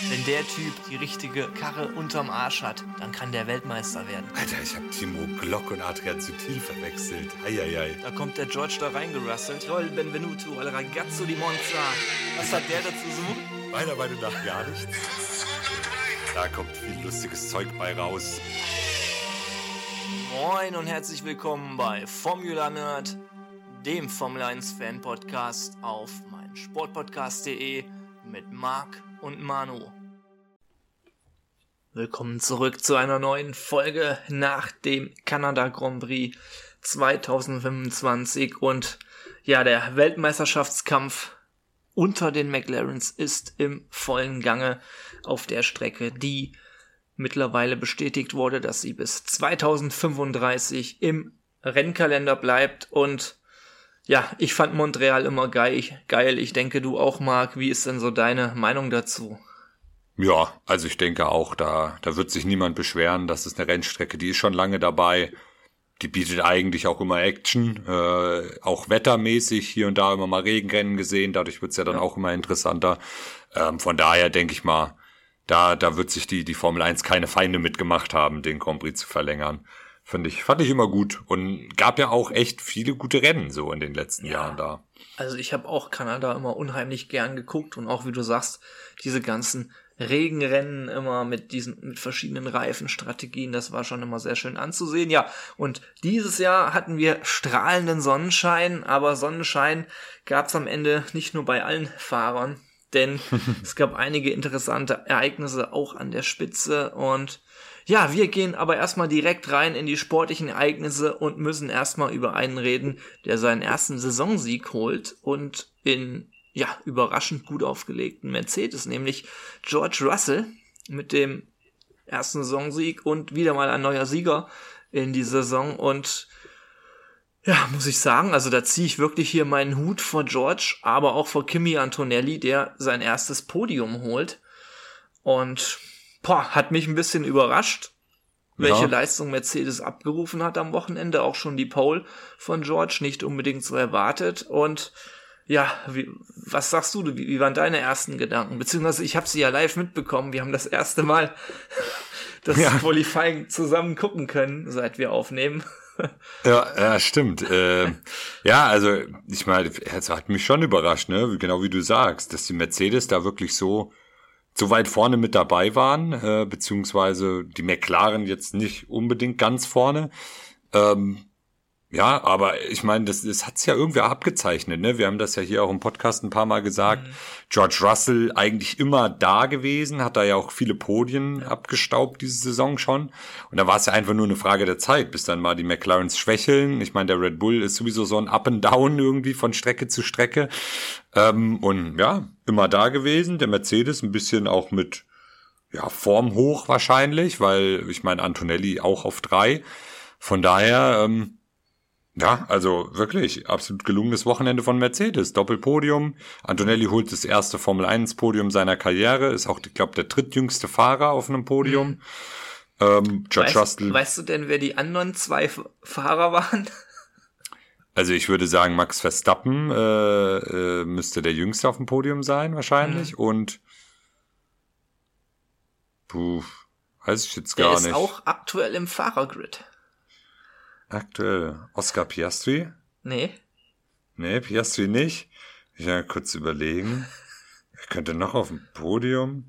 Wenn der Typ die richtige Karre unterm Arsch hat, dann kann der Weltmeister werden. Alter, ich hab Timo Glock und Adrian Sutil verwechselt. Eieiei. Da kommt der George da reingerasselt. Joel Benvenuto, al ragazzo di Monza. Was hat der dazu so? Meiner Meinung nach gar nichts. Da kommt viel lustiges Zeug bei raus. Moin und herzlich willkommen bei Formula Nerd, dem Formel 1 Fan Podcast auf meinsportpodcast.de mit Marc und Manu. Willkommen zurück zu einer neuen Folge nach dem Kanada Grand Prix 2025 und ja, der Weltmeisterschaftskampf unter den McLarens ist im vollen Gange auf der Strecke, die mittlerweile bestätigt wurde, dass sie bis 2035 im Rennkalender bleibt. Und ja, ich fand Montreal immer geil. Ich denke, du auch, Marc. Wie ist denn so deine Meinung dazu? Ja, also ich denke auch, da wird sich niemand beschweren. Das ist eine Rennstrecke, die ist schon lange dabei. Die bietet eigentlich auch immer Action, auch wettermäßig, hier und da immer mal Regenrennen gesehen. Dadurch wird's ja dann auch immer interessanter. Von daher denke ich mal, da wird sich die Formel 1 keine Feinde mitgemacht haben, den Grand Prix zu verlängern. Fand ich immer gut und gab ja auch echt viele gute Rennen so in den letzten Jahren da. Also ich habe auch Kanada immer unheimlich gern geguckt und auch, wie du sagst, diese ganzen Regenrennen immer mit verschiedenen Reifenstrategien, das war schon immer sehr schön anzusehen. Ja, und dieses Jahr hatten wir strahlenden Sonnenschein, aber Sonnenschein gab's am Ende nicht nur bei allen Fahrern, denn es gab einige interessante Ereignisse auch an der Spitze. Und ja, wir gehen aber erstmal direkt rein in die sportlichen Ereignisse und müssen erstmal über einen reden, der seinen ersten Saisonsieg holt und in überraschend gut aufgelegten Mercedes, nämlich George Russell mit dem ersten Saisonsieg und wieder mal ein neuer Sieger in die Saison. Und ja, muss ich sagen, also da ziehe ich wirklich hier meinen Hut vor George, aber auch vor Kimi Antonelli, der sein erstes Podium holt. Und hat mich ein bisschen überrascht, welche Leistung Mercedes abgerufen hat am Wochenende. Auch schon die Pole von George, nicht unbedingt so erwartet. Und ja, was sagst du? Wie waren deine ersten Gedanken? Beziehungsweise ich habe sie ja live mitbekommen. Wir haben das erste Mal das Qualifying zusammen gucken können, seit wir aufnehmen. Ja, stimmt. Also ich meine, es hat mich schon überrascht, ne? Genau wie du sagst, dass die Mercedes da wirklich so weit vorne mit dabei waren, beziehungsweise die McLaren jetzt nicht unbedingt ganz vorne. Ja, aber ich meine, das hat's ja irgendwie abgezeichnet, ne? Wir haben das ja hier auch im Podcast ein paar Mal gesagt. George Russell eigentlich immer da gewesen, hat da ja auch viele Podien abgestaubt diese Saison schon. Und da war es ja einfach nur eine Frage der Zeit, bis dann mal die McLarens schwächeln. Ich meine, der Red Bull ist sowieso so ein Up and Down irgendwie von Strecke zu Strecke. Und ja, immer da gewesen. Der Mercedes ein bisschen auch mit Form hoch wahrscheinlich, weil ich meine, Antonelli auch auf 3. Von daher also wirklich absolut gelungenes Wochenende von Mercedes. Doppelpodium. Antonelli holt das erste Formel-1-Podium seiner Karriere. Ist auch, ich glaube, der drittjüngste Fahrer auf einem Podium. George Russell. Weißt du denn, wer die anderen 2 Fahrer waren? Also ich würde sagen, Max Verstappen müsste der Jüngste auf dem Podium sein wahrscheinlich. Und weiß ich jetzt gar nicht. Der ist auch aktuell im Fahrergrid. Aktuell. Oscar Piastri? Nee, Piastri nicht. Ich will kurz überlegen. Wer könnte noch auf dem Podium?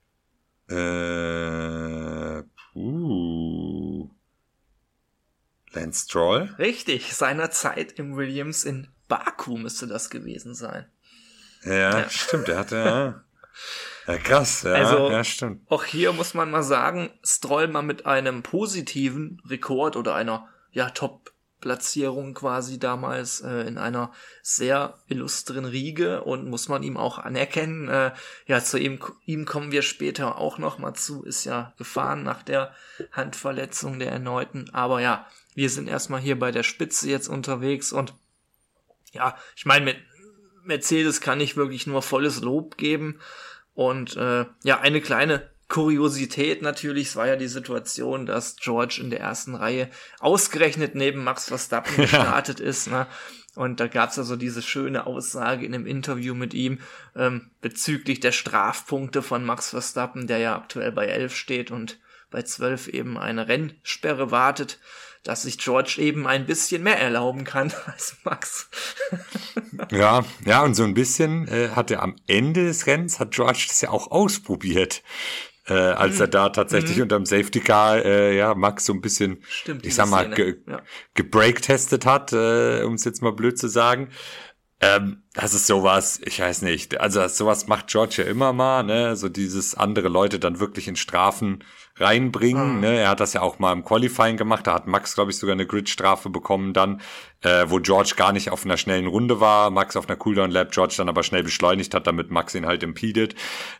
Lance Stroll? Richtig, seinerzeit im Williams in Baku müsste das gewesen sein. Ja. Stimmt, der hatte ja, krass, stimmt. Auch hier muss man mal sagen, Stroll mal mit einem positiven Rekord oder einer Top-Platzierung quasi damals in einer sehr illustren Riege und muss man ihm auch anerkennen. Zu ihm kommen wir später auch noch mal zu, ist ja gefahren nach der Handverletzung der erneuten. Aber ja, wir sind erstmal hier bei der Spitze jetzt unterwegs und ja, ich meine, mit Mercedes kann ich wirklich nur volles Lob geben und eine kleine Kuriosität natürlich, es war ja die Situation, dass George in der ersten Reihe ausgerechnet neben Max Verstappen gestartet ist, ne? Und da gab's also diese schöne Aussage in einem Interview mit ihm bezüglich der Strafpunkte von Max Verstappen, der ja aktuell bei 11 steht und bei 12 eben eine Rennsperre wartet, dass sich George eben ein bisschen mehr erlauben kann als Max. Ja, und so ein bisschen hat er am Ende des Rennens, hat George das ja auch ausprobiert. Als er da tatsächlich unterm Safety Car Max so ein bisschen, ich sag mal, gebreaktestet hat, um es jetzt mal blöd zu sagen. Das ist sowas, ich weiß nicht, also sowas macht George ja immer mal, ne, so dieses andere Leute dann wirklich in Strafen reinbringen, ne, er hat das ja auch mal im Qualifying gemacht, da hat Max, glaube ich, sogar eine Grid-Strafe bekommen dann, wo George gar nicht auf einer schnellen Runde war, Max auf einer Cooldown-Lap, George dann aber schnell beschleunigt hat, damit Max ihn halt impedet,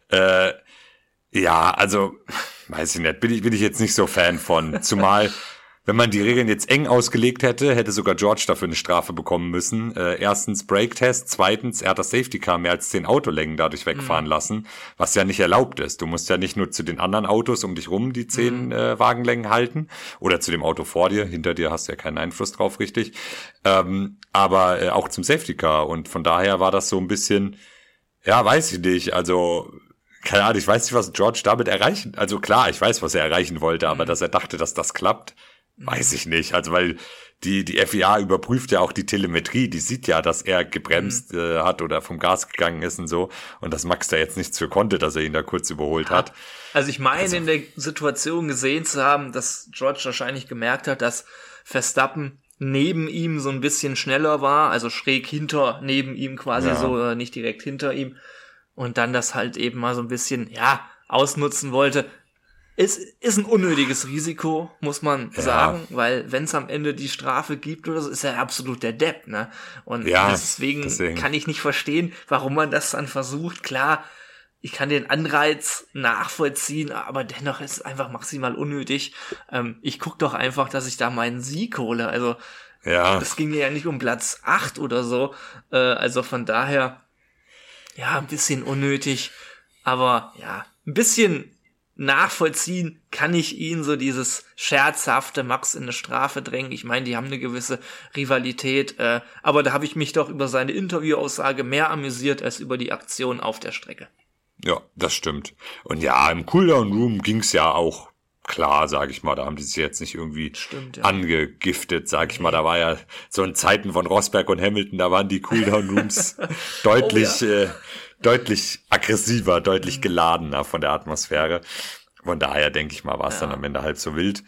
ja, also, weiß ich nicht, bin ich jetzt nicht so Fan von. Zumal, wenn man die Regeln jetzt eng ausgelegt hätte, hätte sogar George dafür eine Strafe bekommen müssen. Erstens Brake-Test, zweitens, er hat das Safety Car mehr als 10 Autolängen dadurch wegfahren lassen, was ja nicht erlaubt ist. Du musst ja nicht nur zu den anderen Autos um dich rum die 10 Wagenlängen halten oder zu dem Auto vor dir, hinter dir hast du ja keinen Einfluss drauf, richtig. Aber auch zum Safety Car und von daher war das so ein bisschen, ja, weiß ich nicht, also keine Ahnung, ich weiß nicht, was George damit erreichen, also klar, ich weiß, was er erreichen wollte, aber dass er dachte, dass das klappt, weiß ich nicht, also weil die FIA überprüft ja auch die Telemetrie, die sieht ja, dass er gebremst hat oder vom Gas gegangen ist und so und dass Max da jetzt nichts für konnte, dass er ihn da kurz überholt hat. Also ich meine, in der Situation gesehen zu haben, dass George wahrscheinlich gemerkt hat, dass Verstappen neben ihm so ein bisschen schneller war, also schräg hinter, neben ihm quasi so, nicht direkt hinter ihm. Und dann das halt eben mal so ein bisschen, ausnutzen wollte. Es ist ein unnötiges Risiko, muss man sagen, weil wenn es am Ende die Strafe gibt oder so, ist er absolut der Depp, ne? Und deswegen kann ich nicht verstehen, warum man das dann versucht. Klar, ich kann den Anreiz nachvollziehen, aber dennoch ist es einfach maximal unnötig. Ich guck doch einfach, dass ich da meinen Sieg hole. Also, das ging ja nicht um Platz 8 oder so. Also von daher, ein bisschen unnötig, aber ein bisschen nachvollziehen kann ich ihn, so dieses scherzhafte Max in eine Strafe drängen. Ich meine, die haben eine gewisse Rivalität, aber da habe ich mich doch über seine Interviewaussage mehr amüsiert als über die Aktion auf der Strecke. Ja, das stimmt. Und im Cooldown Room ging's ja auch klar, sage ich mal, da haben die sich jetzt nicht irgendwie angegiftet, sag ich mal. Da war ja so in Zeiten von Rosberg und Hamilton, da waren die Cooldown Rooms deutlich aggressiver, deutlich geladener von der Atmosphäre. Von daher, denke ich mal, war es dann am Ende halb so wild.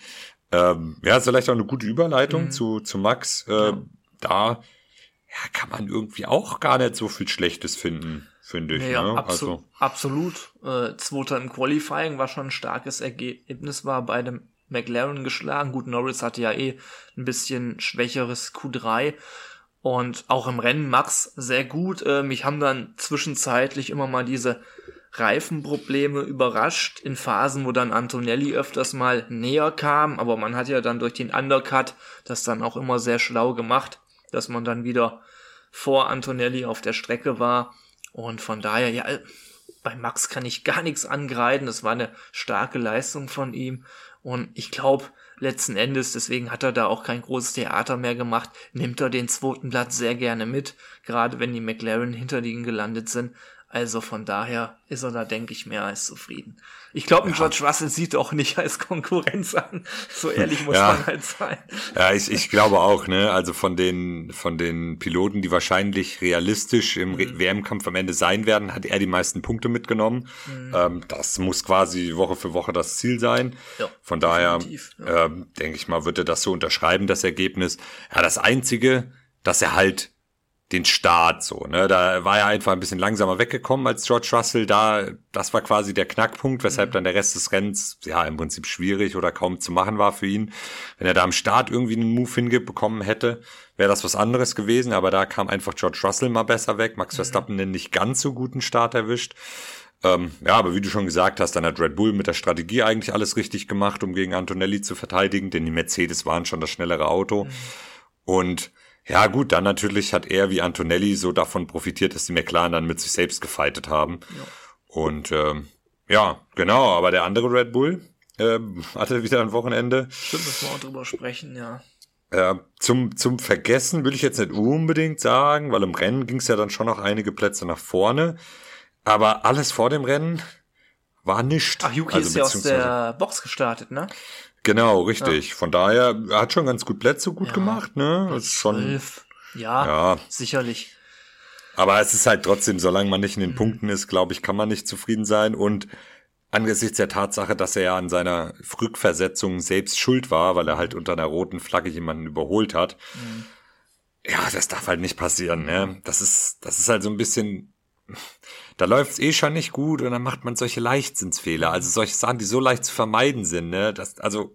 Ist vielleicht auch eine gute Überleitung zu Max. Da kann man irgendwie auch gar nicht so viel Schlechtes finden, finde ich. Ja, ne? Absolut. Zweiter im Qualifying war schon ein starkes Ergebnis, war bei dem McLaren geschlagen. Gut, Norris hatte ja ein bisschen schwächeres Q3. Und auch im Rennen Max sehr gut. Mich haben dann zwischenzeitlich immer mal diese Reifenprobleme überrascht, in Phasen, wo dann Antonelli öfters mal näher kam. Aber man hat ja dann durch den Undercut das dann auch immer sehr schlau gemacht, dass man dann wieder vor Antonelli auf der Strecke war. Und von daher, bei Max kann ich gar nichts angreifen. Das war eine starke Leistung von ihm. Und ich glaube, letzten Endes, deswegen hat er da auch kein großes Theater mehr gemacht, nimmt er den 2. Platz sehr gerne mit, gerade wenn die McLaren hinter ihm gelandet sind. Also von daher ist er da, denke ich, mehr als zufrieden. Ich glaube, George Russell sieht auch nicht als Konkurrenz an. So ehrlich muss man halt sein. Ja, ich glaube auch, ne? Also von den Piloten, die wahrscheinlich realistisch im WM-Kampf am Ende sein werden, hat er die meisten Punkte mitgenommen. Das muss quasi Woche für Woche das Ziel sein. Ja, von daher, denke ich mal, wird er das so unterschreiben, das Ergebnis. Ja, das Einzige, dass er halt den Start so, ne, da war er einfach ein bisschen langsamer weggekommen als George Russell, das war quasi der Knackpunkt, weshalb dann der Rest des Rennens, im Prinzip schwierig oder kaum zu machen war für ihn. Wenn er da am Start irgendwie einen Move hinbekommen hätte, wäre das was anderes gewesen, aber da kam einfach George Russell mal besser weg, Max Verstappen den nicht ganz so guten Start erwischt. Aber wie du schon gesagt hast, dann hat Red Bull mit der Strategie eigentlich alles richtig gemacht, um gegen Antonelli zu verteidigen, denn die Mercedes waren schon das schnellere Auto. Und ja gut, dann natürlich hat er wie Antonelli so davon profitiert, dass die McLaren dann mit sich selbst gefightet haben. Ja. Und genau, aber der andere Red Bull hatte wieder ein Wochenende. Stimmt, müssen wir auch drüber sprechen, ja. Zum Vergessen will ich jetzt nicht unbedingt sagen, weil im Rennen ging es ja dann schon noch einige Plätze nach vorne. Aber alles vor dem Rennen war nichts. Ach, Yuki ist ja aus der Box gestartet, ne? Genau, richtig. Ja. Von daher, er hat schon ganz gut Plätze gemacht, ne? Das ist schon. Ja, sicherlich. Aber es ist halt trotzdem, solange man nicht in den Punkten ist, glaube ich, kann man nicht zufrieden sein. Und angesichts der Tatsache, dass er ja an seiner Rückversetzung selbst schuld war, weil er halt unter einer roten Flagge jemanden überholt hat. Ja, das darf halt nicht passieren, ne? Das ist halt so ein bisschen, da läuft's schon nicht gut und dann macht man solche Leichtsinnsfehler. Also solche Sachen, die so leicht zu vermeiden sind, ne? Das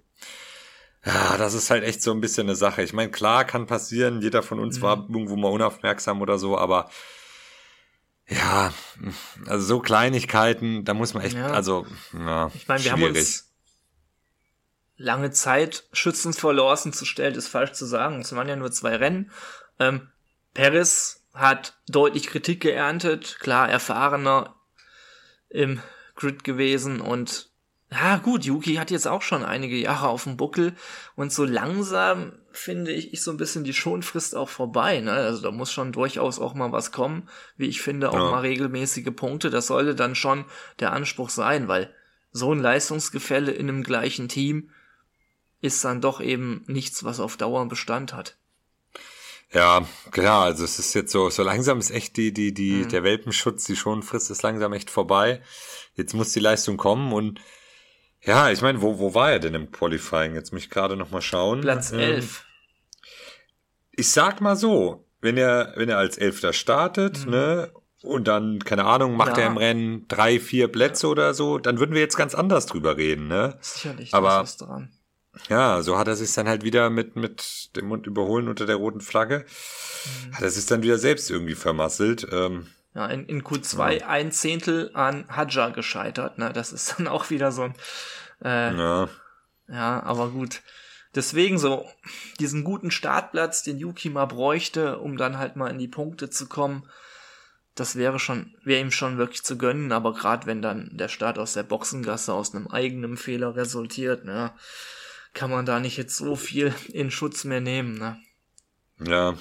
ist halt echt so ein bisschen eine Sache. Ich meine, klar, kann passieren, jeder von uns war irgendwo mal unaufmerksam oder so, aber ja, also so Kleinigkeiten, da muss man echt, ich meine, wir haben uns lange Zeit schützend vor Lawson zu stellen, ist falsch zu sagen. Es waren ja nur 2 Rennen. Perez hat deutlich Kritik geerntet, klar, erfahrener im Grid gewesen und ja gut, Yuki hat jetzt auch schon einige Jahre auf dem Buckel und so langsam finde ich so ein bisschen die Schonfrist auch vorbei, ne? Also da muss schon durchaus auch mal was kommen, wie ich finde, auch mal regelmäßige Punkte, das sollte dann schon der Anspruch sein, weil so ein Leistungsgefälle in einem gleichen Team ist dann doch eben nichts, was auf Dauer Bestand hat. Ja, klar, also es ist jetzt so langsam ist echt der Welpenschutz, die Schonfrist ist langsam echt vorbei. Jetzt muss die Leistung kommen und ja, ich meine, wo war er denn im Qualifying? Jetzt muss ich gerade noch mal schauen. Platz 11. Ich sag mal so, wenn er als 11. startet, ne, und dann, keine Ahnung, macht er im Rennen 3, 4 Plätze oder so, dann würden wir jetzt ganz anders drüber reden, ne? Sicherlich, aber was dran. Ja, so hat er sich dann halt wieder mit dem Mund überholen unter der roten Flagge. Hat er sich dann wieder selbst irgendwie vermasselt. Ja, in Q2 ein Zehntel an Hadjar gescheitert, ne? Das ist dann auch wieder so ein ja, aber gut. Deswegen so diesen guten Startplatz, den Yuki mal bräuchte, um dann halt mal in die Punkte zu kommen, das wäre ihm schon wirklich zu gönnen, aber gerade wenn dann der Start aus der Boxengasse aus einem eigenen Fehler resultiert, ne, kann man da nicht jetzt so viel in Schutz mehr nehmen, ne? Ja.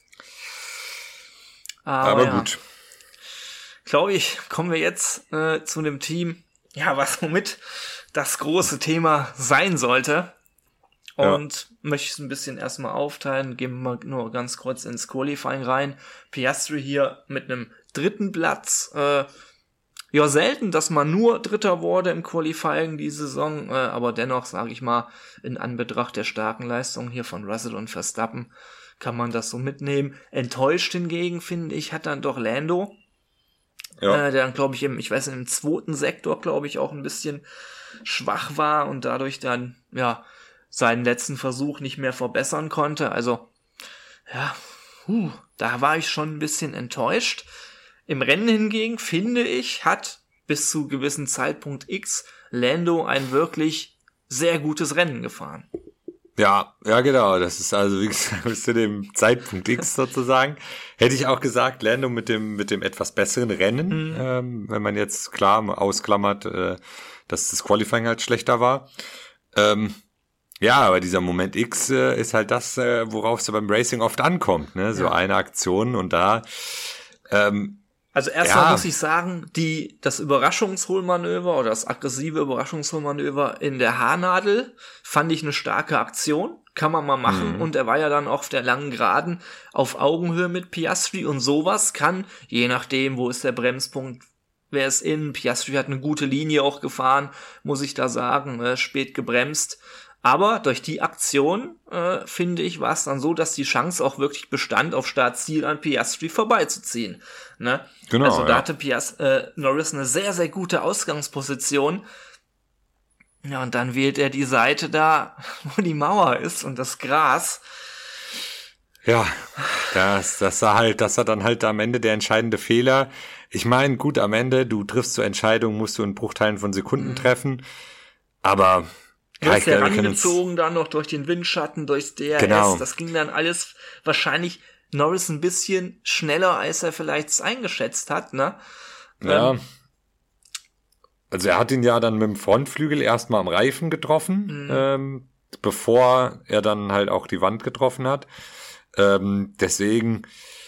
Aber gut. Glaube ich, kommen wir jetzt zu dem Team, ja, womit das große Thema sein sollte. Und möchte es ein bisschen erstmal aufteilen, gehen wir mal nur ganz kurz ins Qualifying rein. Piastri hier mit einem 3. Platz. Ja, selten, dass man nur Dritter wurde im Qualifying die Saison, aber dennoch, sage ich mal, in Anbetracht der starken Leistung hier von Russell und Verstappen, kann man das so mitnehmen. Enttäuscht hingegen, finde ich, hat dann doch Lando, der dann, glaube ich, im 2. Sektor, glaube ich, auch ein bisschen schwach war und dadurch dann, ja, seinen letzten Versuch nicht mehr verbessern konnte. Also, ja, da war ich schon ein bisschen enttäuscht. Im Rennen hingegen, finde ich, hat bis zu gewissen Zeitpunkt X Lando ein wirklich sehr gutes Rennen gefahren. Ja, genau. Das ist also, wie gesagt, bis zu dem Zeitpunkt X sozusagen. Hätte ich auch gesagt, Lando mit dem etwas besseren Rennen, wenn man jetzt klar ausklammert, dass das Qualifying halt schlechter war. Ja, aber dieser Moment X ist halt das, worauf es beim Racing oft ankommt, ne? So eine Aktion und da. Also erstmal muss ich sagen, das Überraschungsholmanöver oder das aggressive Überraschungsholmanöver in der Haarnadel fand ich eine starke Aktion. Kann man mal machen. Und er war ja dann auf der langen Geraden auf Augenhöhe mit Piastri und sowas kann, je nachdem, wo ist der Bremspunkt, wer ist in. Piastri hat eine gute Linie auch gefahren, muss ich da sagen, spät gebremst. Aber durch die Aktion, finde ich, war es dann so, dass die Chance auch wirklich bestand, auf Startziel an Piastri vorbeizuziehen. Ne? Genau, also da hatte Norris eine sehr, sehr gute Ausgangsposition. Ja, und dann wählt er die Seite da, wo die Mauer ist und das Gras. Ja, das war dann halt am Ende der entscheidende Fehler. Ich meine, gut, am Ende, du triffst zur Entscheidung, musst du in Bruchteilen von Sekunden treffen, aber Du hast ja rangezogen dann noch durch den Windschatten, durchs DRS. Genau. Das ging dann alles wahrscheinlich Norris ein bisschen schneller, als er vielleicht eingeschätzt hat, ne? Ja. Also er hat ihn ja dann mit dem Frontflügel erstmal am Reifen getroffen. bevor er dann halt auch die Wand getroffen hat. Deswegen,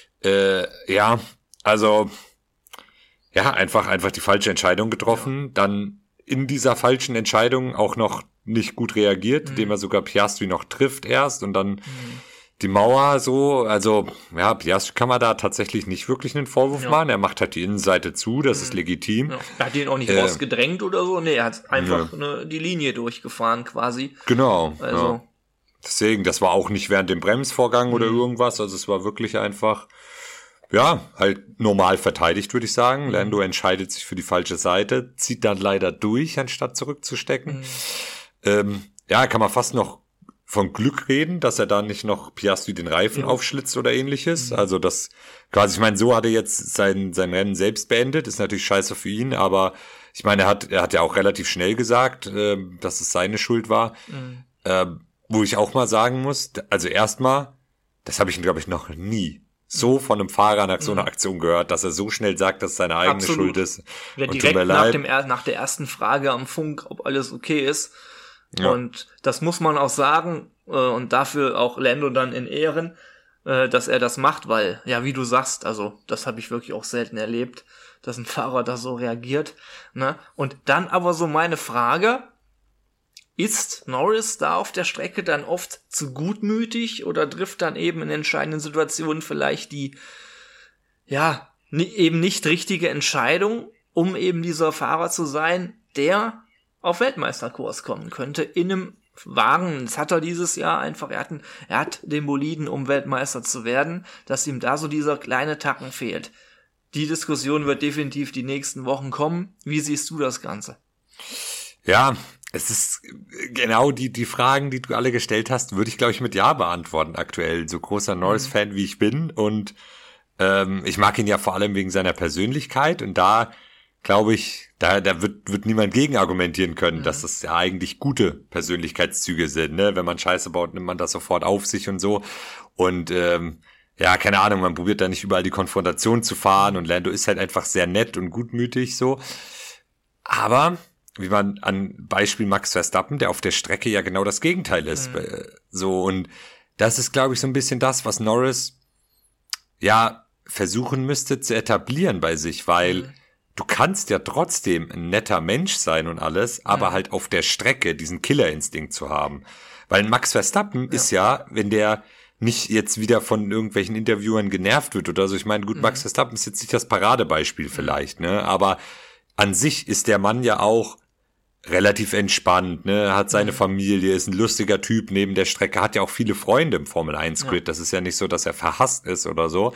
einfach die falsche Entscheidung getroffen. Ja. Dann in dieser falschen Entscheidung auch noch nicht gut reagiert, indem er sogar Piastri noch trifft erst und dann die Mauer so. Also, ja, Piastri kann man da tatsächlich nicht wirklich einen Vorwurf machen. Er macht halt die Innenseite zu, das ist legitim. Ja. Er hat ihn auch nicht rausgedrängt oder so. Nee, er hat einfach die Linie durchgefahren quasi. Genau. Also. Ja. Deswegen, das war auch nicht während dem Bremsvorgang oder irgendwas. Also es war wirklich einfach, halt normal verteidigt, würde ich sagen. Lando entscheidet sich für die falsche Seite, zieht dann leider durch, anstatt zurückzustecken. Kann man fast noch von Glück reden, dass er da nicht noch Piastri den Reifen aufschlitzt oder ähnliches. Also das quasi, ich meine, so hat er jetzt sein Rennen selbst beendet. Ist natürlich scheiße für ihn, aber ich meine, er hat ja auch relativ schnell gesagt, dass es seine Schuld war. Wo ich auch mal sagen muss, also erstmal, das habe ich, glaube ich, noch nie so von einem Fahrer nach so einer Aktion gehört, dass er so schnell sagt, dass es seine eigene Schuld ist. Ja, direkt nach der ersten Frage am Funk, ob alles okay ist. Ja. Und das muss man auch sagen, und dafür auch Lando dann in Ehren, dass er das macht, weil, ja, wie du sagst, also das habe ich wirklich auch selten erlebt, dass ein Fahrer da so reagiert. Ne? Und dann aber so meine Frage: Ist Norris da auf der Strecke dann oft zu gutmütig oder trifft dann eben in entscheidenden Situationen vielleicht die, eben nicht richtige Entscheidung, um eben dieser Fahrer zu sein, der auf Weltmeisterkurs kommen könnte in einem Wagen? Das hat er dieses Jahr einfach, er hat den Boliden, um Weltmeister zu werden, dass ihm da so dieser kleine Tacken fehlt. Die Diskussion wird definitiv die nächsten Wochen kommen. Wie siehst du das Ganze? Ja, es ist genau die Fragen, die du alle gestellt hast, würde ich, glaube ich, mit Ja beantworten aktuell. So großer Norris-Fan, wie ich bin. Und ich mag ihn ja vor allem wegen seiner Persönlichkeit. Und da, glaube ich, da wird niemand gegen argumentieren können, dass das ja eigentlich gute Persönlichkeitszüge sind. Ne? Wenn man Scheiße baut, nimmt man das sofort auf sich und so. Und keine Ahnung, man probiert da nicht überall die Konfrontation zu fahren. Und Lando ist halt einfach sehr nett und gutmütig so. Aber wie man an Beispiel Max Verstappen, der auf der Strecke ja genau das Gegenteil ist. So, und das ist, glaube ich, so ein bisschen das, was Norris versuchen müsste zu etablieren bei sich, weil du kannst ja trotzdem ein netter Mensch sein und alles, aber halt auf der Strecke diesen Killerinstinkt zu haben. Weil Max Verstappen ist ja, wenn der nicht jetzt wieder von irgendwelchen Interviewern genervt wird oder so, ich meine, gut, Max Verstappen ist jetzt nicht das Paradebeispiel vielleicht, ne, aber an sich ist der Mann ja auch relativ entspannt, ne, hat seine Familie, ist ein lustiger Typ neben der Strecke, hat ja auch viele Freunde im Formel-1-Grid, das ist ja nicht so, dass er verhasst ist oder so,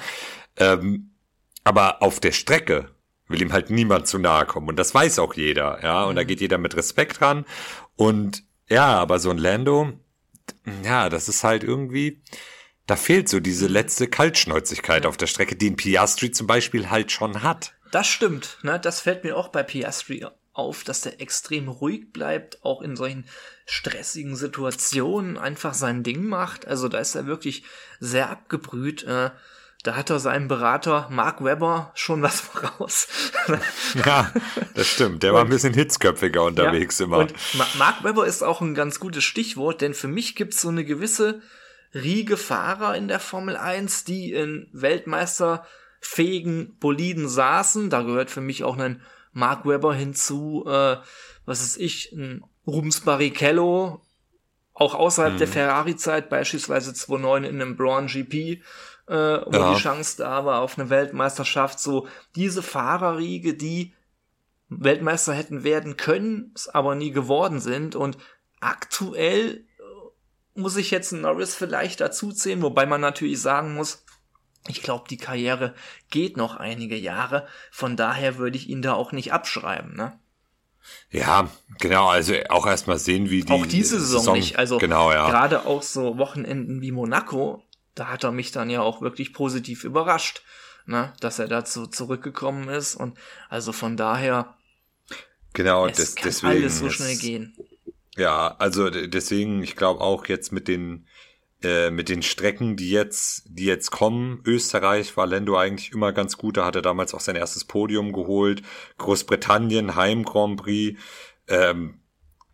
aber auf der Strecke will ihm halt niemand zu nahe kommen und das weiß auch jeder, und da geht jeder mit Respekt ran und aber so ein Lando, das ist halt irgendwie, da fehlt so diese letzte Kaltschnäuzigkeit auf der Strecke, die ein Piastri zum Beispiel halt schon hat. Das stimmt, ne? Das fällt mir auch bei Piastri auf, dass der extrem ruhig bleibt, auch in solchen stressigen Situationen einfach sein Ding macht. Also da ist er wirklich sehr abgebrüht. Da hat er seinem Berater Mark Webber schon was voraus. Ja, das stimmt. Der war ein bisschen hitzköpfiger unterwegs immer. Und Mark Webber ist auch ein ganz gutes Stichwort, denn für mich gibt's so eine gewisse Riege Fahrer in der Formel 1, die in weltmeisterfähigen Boliden saßen. Da gehört für mich auch ein Mark Webber hinzu, ein Rubens Barrichello, auch außerhalb der Ferrari-Zeit, beispielsweise 2009 in einem Braun GP, wo die Chance da war auf eine Weltmeisterschaft, so diese Fahrerriege, die Weltmeister hätten werden können, es aber nie geworden sind. Und aktuell muss ich jetzt Norris vielleicht dazu zählen, wobei man natürlich sagen muss, ich glaube, die Karriere geht noch einige Jahre, von daher würde ich ihn da auch nicht abschreiben, ne? Ja, genau, also auch erstmal sehen, wie die auch diese Saison nicht, also genau, gerade auch so Wochenenden wie Monaco, da hat er mich dann ja auch wirklich positiv überrascht, ne, dass er dazu zurückgekommen ist und also von daher genau, es kann deswegen alles so schnell gehen. Ja, also deswegen, ich glaube auch jetzt mit den Strecken, die jetzt kommen, Österreich war Lando eigentlich immer ganz gut, da hat er damals auch sein erstes Podium geholt, Großbritannien, Heim Grand Prix,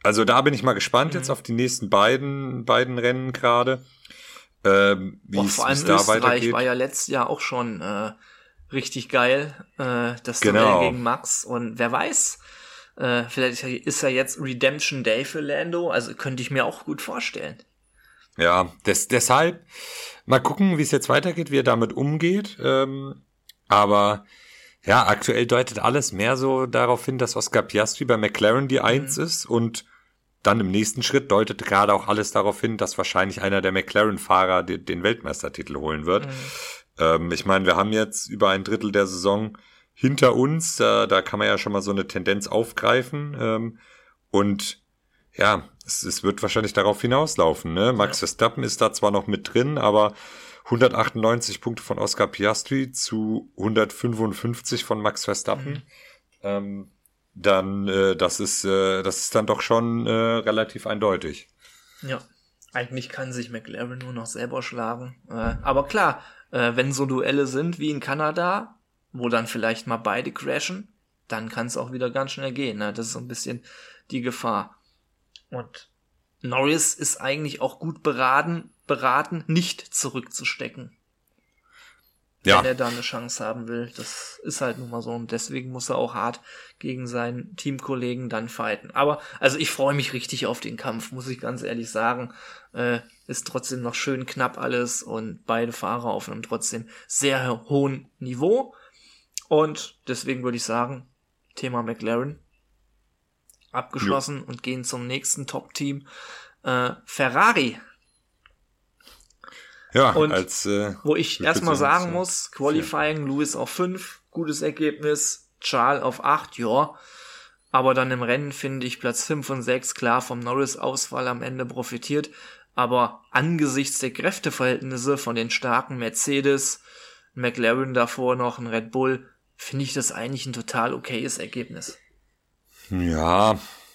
Also da bin ich mal gespannt jetzt auf die nächsten beiden Rennen gerade. Wie es vor allem da Österreich weitergeht. war ja letztes Jahr auch schon richtig geil, das Genau. Duell gegen Max. Und wer weiß, vielleicht ist ja jetzt Redemption Day für Lando, also könnte ich mir auch gut vorstellen. Ja, deshalb mal gucken, wie es jetzt weitergeht, wie er damit umgeht. Aber ja, aktuell deutet alles mehr so darauf hin, dass Oscar Piastri bei McLaren die 1 ist und dann im nächsten Schritt deutet gerade auch alles darauf hin, dass wahrscheinlich einer der McLaren-Fahrer den Weltmeistertitel holen wird. Ich meine, wir haben jetzt über ein Drittel der Saison hinter uns, da kann man ja schon mal so eine Tendenz aufgreifen. Und ja, es wird wahrscheinlich darauf hinauslaufen. Ne? Max Verstappen ist da zwar noch mit drin, aber 198 Punkte von Oscar Piastri zu 155 von Max Verstappen. Dann das ist dann doch schon relativ eindeutig. Ja, eigentlich kann sich McLaren nur noch selber schlagen. Aber klar, wenn so Duelle sind wie in Kanada, wo dann vielleicht mal beide crashen, dann kann es auch wieder ganz schnell gehen. Ne? Das ist so ein bisschen die Gefahr. Und Norris ist eigentlich auch gut beraten, nicht zurückzustecken. Ja. Wenn er da eine Chance haben will. Das ist halt nun mal so. Und deswegen muss er auch hart gegen seinen Teamkollegen dann fighten. Aber, also ich freue mich richtig auf den Kampf, muss ich ganz ehrlich sagen. Ist trotzdem noch schön knapp alles und beide Fahrer auf einem trotzdem sehr hohen Niveau. Und deswegen würde ich sagen, Thema McLaren abgeschlossen und gehen zum nächsten Top-Team. Ferrari. Ja, und wo ich Glückwunsch erstmal sagen zu- muss, Qualifying, Lewis auf 5, gutes Ergebnis, Charles auf 8, ja. Aber dann im Rennen finde ich Platz 5 und 6 klar vom Norris-Ausfall am Ende profitiert. Aber angesichts der Kräfteverhältnisse von den starken Mercedes, McLaren davor noch, ein Red Bull, finde ich das eigentlich ein total okayes Ergebnis. Ja,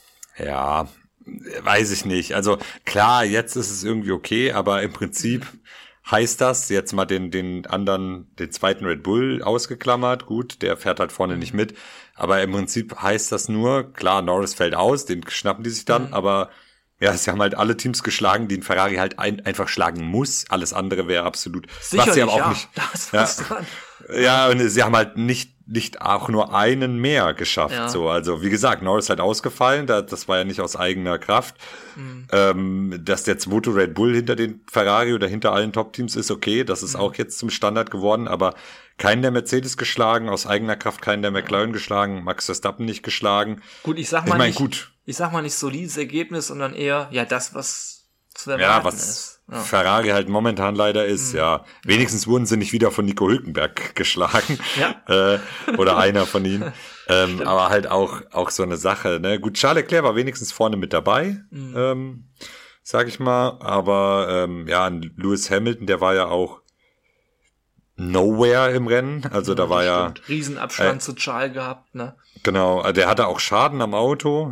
weiß ich nicht. Also klar, jetzt ist es irgendwie okay, aber im Prinzip heißt das, jetzt mal den zweiten Red Bull ausgeklammert, gut, der fährt halt vorne nicht mit, aber im Prinzip heißt das nur, klar, Norris fällt aus, den schnappen die sich dann, aber ja, sie haben halt alle Teams geschlagen, die ein Ferrari halt einfach schlagen muss, alles andere wäre absolut, Sicherlich, was sie aber auch ja, nicht, da ist was dran. ja, und sie haben halt nicht auch nur einen mehr geschafft. Ja. So, also wie gesagt, Norris halt ausgefallen, das war ja nicht aus eigener Kraft. Dass der zweite Red Bull hinter den Ferrari oder hinter allen Top-Teams ist, okay, das ist auch jetzt zum Standard geworden, aber keinen der Mercedes geschlagen, aus eigener Kraft keinen der McLaren geschlagen, Max Verstappen nicht geschlagen. Gut, ich sag mal gut. nicht solides Ergebnis, sondern eher, ja, das, was zu Ja, erwarten was ist. Ja. Ferrari halt momentan leider ist, ja. Wenigstens wurden sie nicht wieder von Nico Hülkenberg geschlagen. Ja. Oder einer von ihnen. Aber halt auch so eine Sache, ne. Gut, Charles Leclerc war wenigstens vorne mit dabei, sag ich mal. Aber Lewis Hamilton, der war ja auch nowhere im Rennen. Also da war ja Riesenabstand zu Charles gehabt, ne? Genau, der hatte auch Schaden am Auto,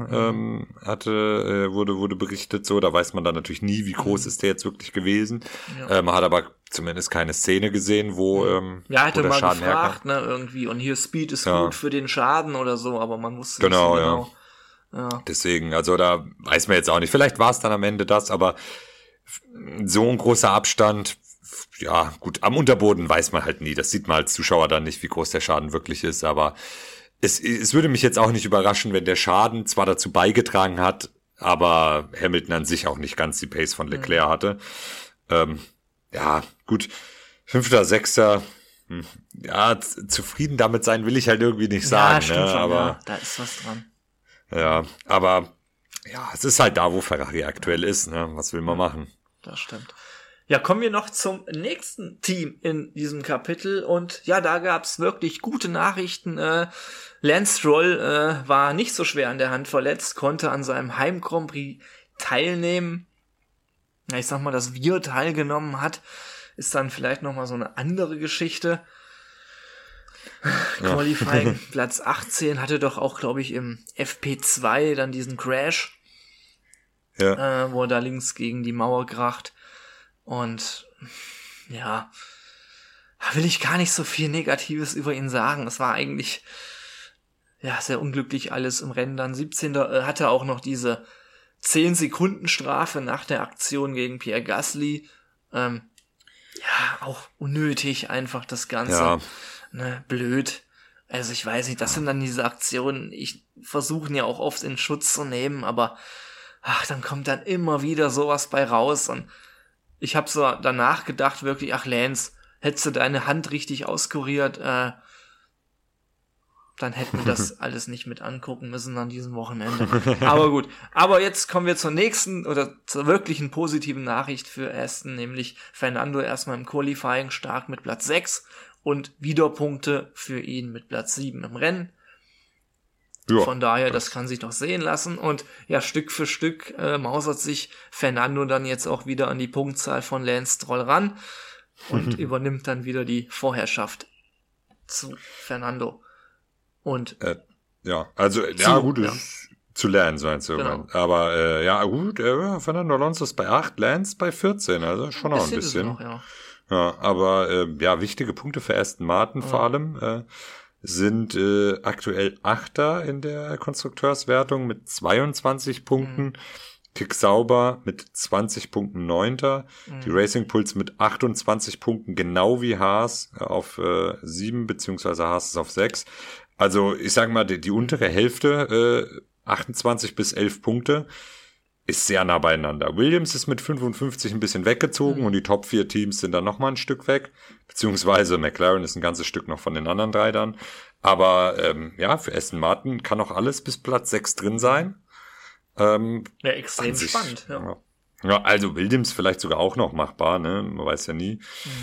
wurde berichtet, so, da weiß man dann natürlich nie, wie groß ist der jetzt wirklich gewesen. Ja. Man hat aber zumindest keine Szene gesehen, wo, Ja, hätte wo der mal Schaden gefragt, herkam. ne, irgendwie, und hier Speed ist Ja. gut für den Schaden oder so, aber man wusste Genau, nicht so ja. genau. Ja. Deswegen, also da weiß man jetzt auch nicht. Vielleicht war es dann am Ende das, aber so ein großer Abstand, ja, gut, am Unterboden weiß man halt nie. Das sieht man als Zuschauer dann nicht, wie groß der Schaden wirklich ist, aber es würde mich jetzt auch nicht überraschen, wenn der Schaden zwar dazu beigetragen hat, aber Hamilton an sich auch nicht ganz die Pace von Leclerc hatte. Ja, gut, 5., 6., ja, zufrieden damit sein will ich halt irgendwie nicht sagen, stimmt ne? schon, Aber ja, da ist was dran. ja, aber ja, es ist halt da, wo Ferrari aktuell ist, ne? Was will man machen? Das stimmt. Ja, kommen wir noch zum nächsten Team in diesem Kapitel und ja, da gab's wirklich gute Nachrichten. Lance Stroll war nicht so schwer an der Hand verletzt, konnte an seinem Heim-Grand Prix teilnehmen. Ja, ich sag mal, dass wir teilgenommen hat, ist dann vielleicht nochmal so eine andere Geschichte. Qualifying Platz 18 hatte doch auch, glaube ich, im FP2 dann diesen Crash, Ja. wo er da links gegen die Mauer kracht. Und ja, will ich gar nicht so viel Negatives über ihn sagen. Es war eigentlich ja sehr unglücklich alles im Rennen. Dann 17. Hatte auch noch diese 10 Sekunden Strafe nach der Aktion gegen Pierre Gasly. Auch unnötig einfach das Ganze. Ja. Ne, blöd. Also ich weiß nicht, das sind dann diese Aktionen, ich versuche ja auch oft in Schutz zu nehmen, aber dann kommt dann immer wieder sowas bei raus und ich habe so danach gedacht wirklich, Lance, hättest du deine Hand richtig auskuriert, dann hätten wir das alles nicht mit angucken müssen an diesem Wochenende. Aber gut, aber jetzt kommen wir zur nächsten oder zur wirklichen positiven Nachricht für Aston, nämlich Fernando erstmal im Qualifying stark mit Platz 6 und wieder Punkte für ihn mit Platz 7 im Rennen. Ja, von daher, das kann sich doch sehen lassen. Und ja, Stück für Stück mausert sich Fernando dann jetzt auch wieder an die Punktzahl von Lance Stroll ran und übernimmt dann wieder die Vorherrschaft zu Fernando. Und zu Lance meinst du. Genau. Aber gut, Fernando Alonso ist bei 8, Lance bei 14, also schon noch ein bisschen. Noch, ja. Ja, aber wichtige Punkte für Aston Martin vor allem sind aktuell Achter in der Konstrukteurswertung mit 22 Punkten. Kick Sauber mit 20 Punkten Neunter. Die Racing Bulls mit 28 Punkten, genau wie Haas auf 7, beziehungsweise Haas ist auf 6. Also ich sag mal, die untere Hälfte, 28 bis 11 Punkte, ist sehr nah beieinander. Williams ist mit 55 ein bisschen weggezogen und die Top 4 Teams sind dann nochmal ein Stück weg. Beziehungsweise McLaren ist ein ganzes Stück noch von den anderen 3 dann. Aber für Aston Martin kann auch alles bis Platz 6 drin sein. Extrem spannend. Ja, also Williams vielleicht sogar auch noch machbar, ne? Man weiß ja nie.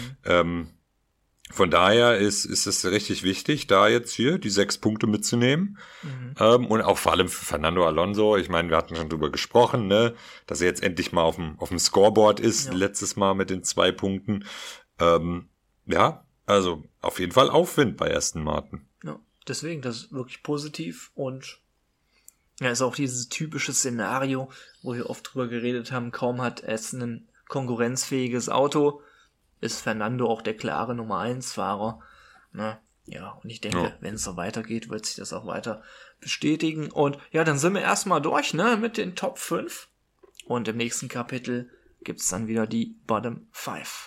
Von daher ist es richtig wichtig, da jetzt hier die 6 Punkte mitzunehmen. Und auch vor allem für Fernando Alonso. Ich meine, wir hatten schon drüber gesprochen, ne, dass er jetzt endlich mal auf dem Scoreboard ist, letztes Mal mit den 2 Punkten. Also auf jeden Fall Aufwind bei Aston Martin. Ja, deswegen, das ist wirklich positiv und ist auch dieses typische Szenario, wo wir oft drüber geredet haben, kaum hat Aston ein konkurrenzfähiges Auto, ist Fernando auch der klare Nummer 1 Fahrer. Ne? Ja, und ich denke, wenn es so weitergeht, wird sich das auch weiter bestätigen. Und ja, dann sind wir erstmal durch, ne, mit den Top 5. Und im nächsten Kapitel gibt's dann wieder die Bottom 5.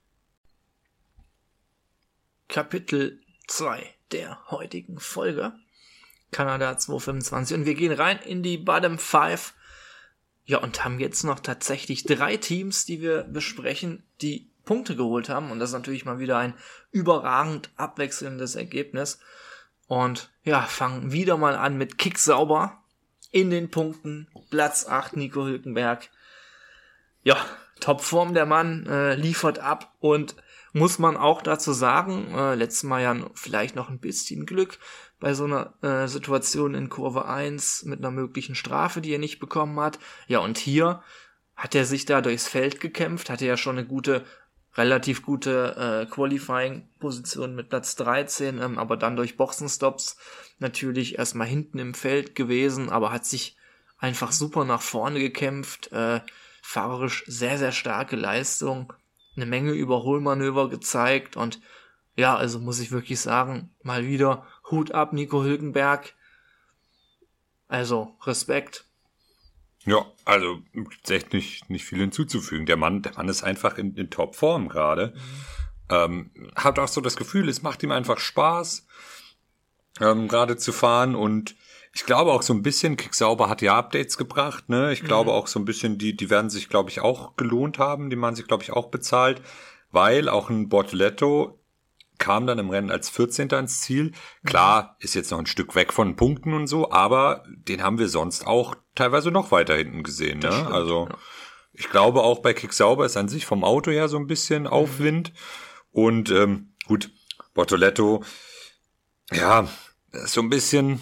Kapitel 2 der heutigen Folge. Kanada 225. Und wir gehen rein in die Bottom 5. Ja, und haben jetzt noch tatsächlich 3 Teams, die wir besprechen, die Punkte geholt haben. Und das ist natürlich mal wieder ein überragend abwechselndes Ergebnis. Und ja, fangen wieder mal an mit Kick Sauber in den Punkten. Platz 8, Nico Hülkenberg. Ja, Topform der Mann, liefert ab und muss man auch dazu sagen, letztes Mal ja vielleicht noch ein bisschen Glück bei so einer Situation in Kurve 1 mit einer möglichen Strafe, die er nicht bekommen hat. Ja, und hier hat er sich da durchs Feld gekämpft, hatte ja schon eine relativ gute Qualifying-Position mit Platz 13, aber dann durch Boxenstops natürlich erstmal hinten im Feld gewesen, aber hat sich einfach super nach vorne gekämpft, fahrerisch sehr, sehr starke Leistung, eine Menge Überholmanöver gezeigt und ja, also muss ich wirklich sagen, mal wieder Hut ab, Nico Hülkenberg. Also, Respekt. Ja, also gibt's echt nicht viel hinzuzufügen. Der Mann ist einfach in Topform gerade. Hat auch so das Gefühl, es macht ihm einfach Spaß, gerade zu fahren. Und ich glaube auch so ein bisschen, Kick Sauber hat ja Updates gebracht, ne? Ich glaube auch so ein bisschen, die werden sich, glaube ich, auch gelohnt haben. Die haben sich, glaube ich, auch bezahlt. Weil auch ein Bortoleto kam dann im Rennen als 14. ins Ziel. Klar, ist jetzt noch ein Stück weg von Punkten und so, aber den haben wir sonst auch teilweise noch weiter hinten gesehen. Ne? Stimmt, also ich glaube auch bei Kick Sauber ist an sich vom Auto her so ein bisschen Aufwind. Und gut, Bortoleto, ja, so ein bisschen,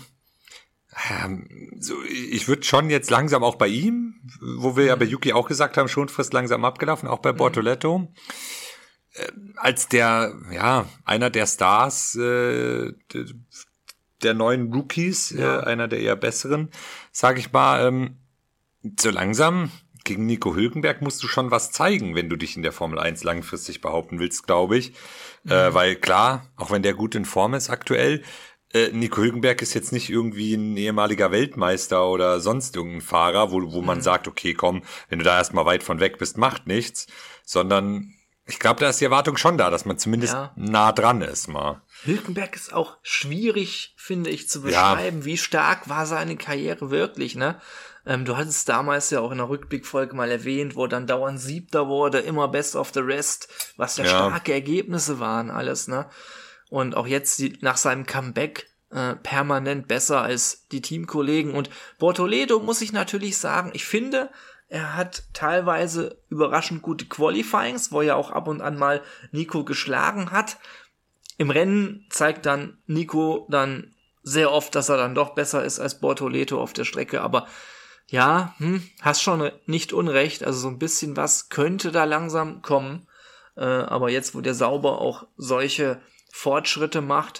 ich würde schon jetzt langsam auch bei ihm, wo wir ja bei Yuki auch gesagt haben, schon fast langsam abgelaufen, auch bei Bortoleto. Als einer der Stars der neuen Rookies, einer der eher besseren, sag ich mal, so langsam gegen Nico Hülkenberg musst du schon was zeigen, wenn du dich in der Formel 1 langfristig behaupten willst, glaube ich. Weil klar, auch wenn der gut in Form ist aktuell, Nico Hülkenberg ist jetzt nicht irgendwie ein ehemaliger Weltmeister oder sonst irgendein Fahrer, wo man sagt, okay, komm, wenn du da erstmal weit von weg bist, macht nichts, sondern ich glaube, da ist die Erwartung schon da, dass man zumindest nah dran ist mal. Hülkenberg ist auch schwierig, finde ich, zu beschreiben, wie stark war seine Karriere wirklich, ne? Du hattest damals ja auch in der Rückblickfolge mal erwähnt, wo er dann dauernd Siebter wurde, immer best of the rest, was ja starke Ergebnisse waren, alles, ne? Und auch jetzt nach seinem Comeback permanent besser als die Teamkollegen. Und Bortoleto muss ich natürlich sagen, ich finde, er hat teilweise überraschend gute Qualifyings, wo er auch ab und an mal Nico geschlagen hat. Im Rennen zeigt dann Nico dann sehr oft, dass er dann doch besser ist als Bortoleto auf der Strecke. Aber ja, hast schon nicht unrecht. Also so ein bisschen was könnte da langsam kommen. Aber jetzt, wo der Sauber auch solche Fortschritte macht,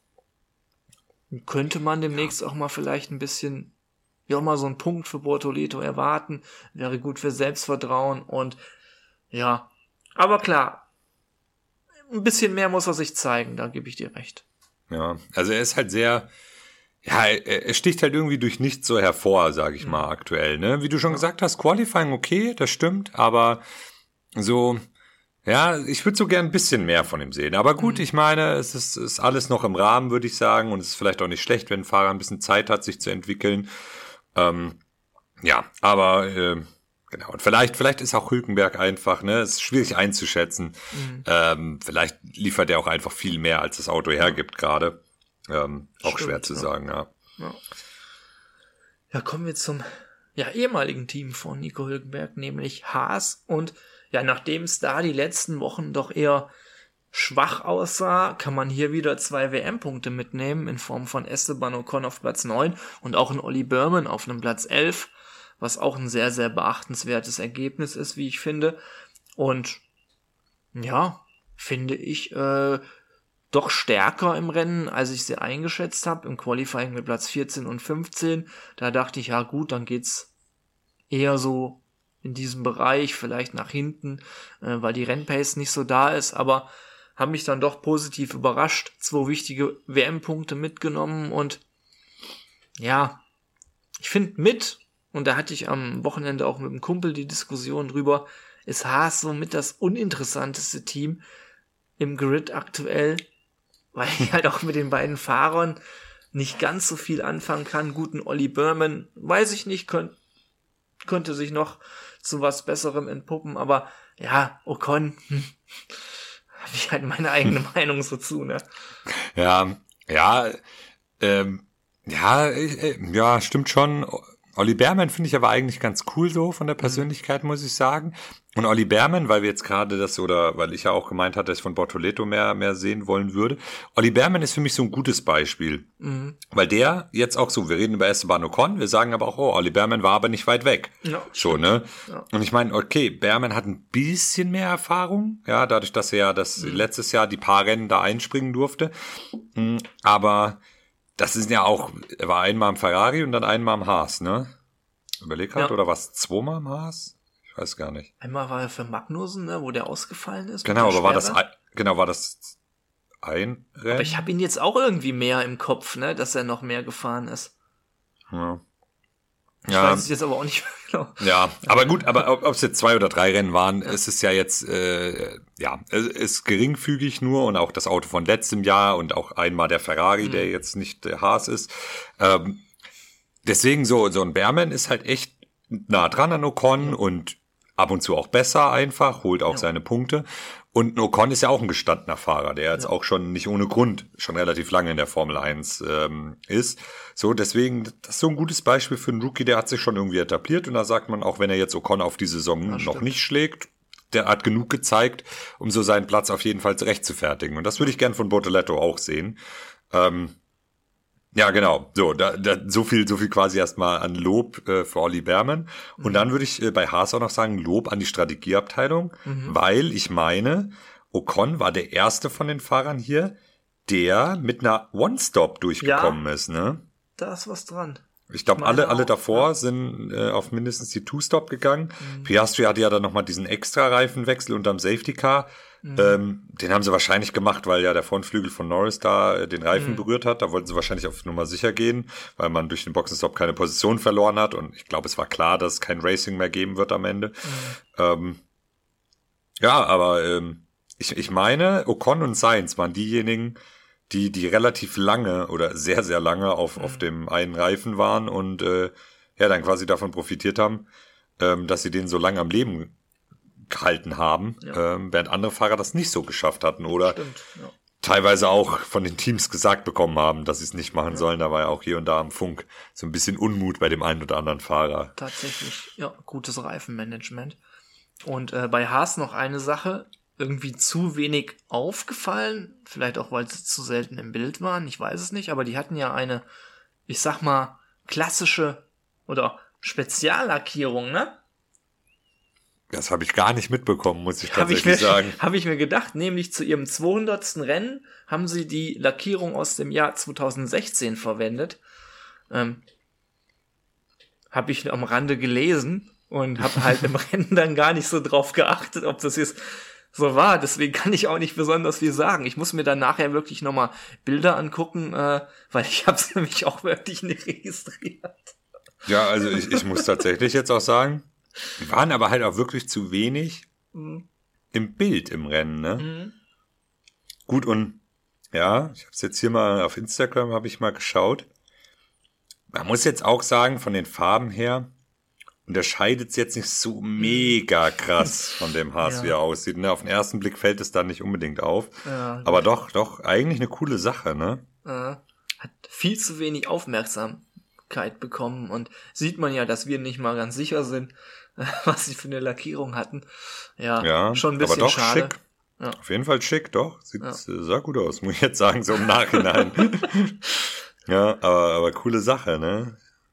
könnte man demnächst auch mal vielleicht ein bisschen, ja, mal so einen Punkt für Bortoleto erwarten. Wäre gut für Selbstvertrauen und ja, aber klar, ein bisschen mehr muss er sich zeigen, da gebe ich dir recht. Ja, also er ist halt sehr, ja, er sticht halt irgendwie durch nichts so hervor, sage ich mal, aktuell, ne? Wie du schon gesagt hast, Qualifying okay, das stimmt, aber so, ja, ich würde so gern ein bisschen mehr von ihm sehen. Aber gut, ich meine, es ist alles noch im Rahmen, würde ich sagen, und es ist vielleicht auch nicht schlecht, wenn ein Fahrer ein bisschen Zeit hat, sich zu entwickeln. Ja, aber genau. Und vielleicht ist auch Hülkenberg einfach, ne, es ist schwierig einzuschätzen. Vielleicht liefert er auch einfach viel mehr, als das Auto hergibt gerade. Auch schwer zu sagen, ja. Ja, kommen wir zum ehemaligen Team von Nico Hülkenberg, nämlich Haas. Und ja, nachdem es da die letzten Wochen doch eher schwach aussah, kann man hier wieder 2 WM-Punkte mitnehmen in Form von Esteban Ocon auf Platz 9 und auch in Olli Burman auf einem Platz 11, was auch ein sehr, sehr beachtenswertes Ergebnis ist, wie ich finde. Und ja, finde ich doch stärker im Rennen, als ich sie eingeschätzt habe. Im Qualifying mit Platz 14 und 15. Da dachte ich, ja gut, dann geht's eher so in diesem Bereich, vielleicht nach hinten, weil die Rennpace nicht so da ist, aber haben mich dann doch positiv überrascht. 2 wichtige WM-Punkte mitgenommen und ja, ich finde und da hatte ich am Wochenende auch mit einem Kumpel die Diskussion drüber, ist Haas somit das uninteressanteste Team im Grid aktuell, weil ich halt auch mit den beiden Fahrern nicht ganz so viel anfangen kann. Guten Olli Burman, weiß ich nicht, könnte sich noch zu was Besserem entpuppen, aber ja, Ocon, habe ich halt meine eigene Meinung so zu, ne? Ja, stimmt schon. Olli Behrmann finde ich aber eigentlich ganz cool so von der Persönlichkeit, muss ich sagen. Und Olli Behrmann, weil wir jetzt gerade weil ich ja auch gemeint hatte, dass ich von Bortoleto mehr sehen wollen würde. Olli Behrmann ist für mich so ein gutes Beispiel. Weil der jetzt auch so, wir reden über Esteban Ocon, wir sagen aber auch, Olli Behrmann war aber nicht weit weg. Ja, schon, ne? Ja. Und ich meine, okay, Behrmann hat ein bisschen mehr Erfahrung, ja, dadurch, dass er letztes Jahr die paar Rennen da einspringen durfte. Aber das ist ja auch, er war einmal im Ferrari und dann einmal im Haas, ne? Überleg halt, oder was? 2-mal im Haas? Ich weiß gar nicht. Einmal war er für Magnussen, ne, wo der ausgefallen ist. Genau, aber war das ein Rennen? Aber ich habe ihn jetzt auch irgendwie mehr im Kopf, ne, dass er noch mehr gefahren ist. Ja. Ich weiß es jetzt aber auch nicht mehr genau. Ja, aber gut, aber ob es jetzt 2 oder 3 Rennen waren, es ist ja jetzt, es ist geringfügig nur und auch das Auto von letztem Jahr und auch einmal der Ferrari, der jetzt nicht der Haas ist. Deswegen so ein Behrmann ist halt echt nah dran an Ocon und ab und zu auch besser einfach, holt auch seine Punkte. Und ein Ocon ist ja auch ein gestandener Fahrer, der jetzt auch schon nicht ohne Grund schon relativ lange in der Formel 1 ist. So, deswegen, das ist so ein gutes Beispiel für einen Rookie, der hat sich schon irgendwie etabliert. Und da sagt man, auch wenn er jetzt Ocon auf die Saison noch nicht schlägt, der hat genug gezeigt, um so seinen Platz auf jeden Fall rechtfertigen. Und das würde ich gern von Bortoleto auch sehen. Ja, genau. So, so viel quasi erstmal an Lob für Olli Behrmann. Und dann würde ich bei Haas auch noch sagen, Lob an die Strategieabteilung, weil ich meine, Ocon war der erste von den Fahrern hier, der mit einer One-Stop durchgekommen ist, ne? Da ist was dran. Ich glaube, alle davor sind auf mindestens die Two-Stop gegangen. Piastri hatte ja dann nochmal diesen extra Reifenwechsel unterm Safety Car. Den haben sie wahrscheinlich gemacht, weil ja der Frontflügel von Norris da den Reifen berührt hat. Da wollten sie wahrscheinlich auf Nummer sicher gehen, weil man durch den Boxenstopp keine Position verloren hat. Und ich glaube, es war klar, dass es kein Racing mehr geben wird am Ende. Aber ich meine, Ocon und Sainz waren diejenigen, die relativ lange oder sehr, sehr lange auf dem einen Reifen waren und dann quasi davon profitiert haben, dass sie den so lange am Leben gehalten haben, während andere Fahrer das nicht so geschafft hatten oder teilweise auch von den Teams gesagt bekommen haben, dass sie es nicht machen sollen. Da war ja auch hier und da am Funk so ein bisschen Unmut bei dem einen oder anderen Fahrer. Tatsächlich, gutes Reifenmanagement. Und bei Haas noch eine Sache, irgendwie zu wenig aufgefallen, vielleicht auch, weil sie zu selten im Bild waren, ich weiß es nicht, aber die hatten ja eine, ich sag mal, klassische oder Speziallackierung, ne? Das habe ich gar nicht mitbekommen, muss ich tatsächlich sagen. Habe ich mir gedacht, nämlich zu ihrem 200. Rennen haben sie die Lackierung aus dem Jahr 2016 verwendet. Habe ich am Rande gelesen und habe halt im Rennen dann gar nicht so drauf geachtet, ob das jetzt so war. Deswegen kann ich auch nicht besonders viel sagen. Ich muss mir dann nachher wirklich nochmal Bilder angucken, weil ich habe es nämlich auch wirklich nicht registriert. Ja, also ich muss tatsächlich jetzt auch sagen, die waren aber halt auch wirklich zu wenig im Bild im Rennen, ne? Gut, und ja, ich habe es jetzt hier mal auf Instagram, habe ich mal geschaut. Man muss jetzt auch sagen, von den Farben her unterscheidet es jetzt nicht so mega krass von dem Haas, wie er aussieht. Ne? Auf den ersten Blick fällt es da nicht unbedingt auf. Ja, aber doch, eigentlich eine coole Sache, ne? Hat viel zu wenig Aufmerksamkeit bekommen und sieht man ja, dass wir nicht mal ganz sicher sind, was sie für eine Lackierung hatten. Ja, schon ein bisschen aber doch schade. Schick. Ja. Auf jeden Fall schick, doch. Sah gut aus, muss ich jetzt sagen, so im Nachhinein. Ja, aber coole Sache, ne?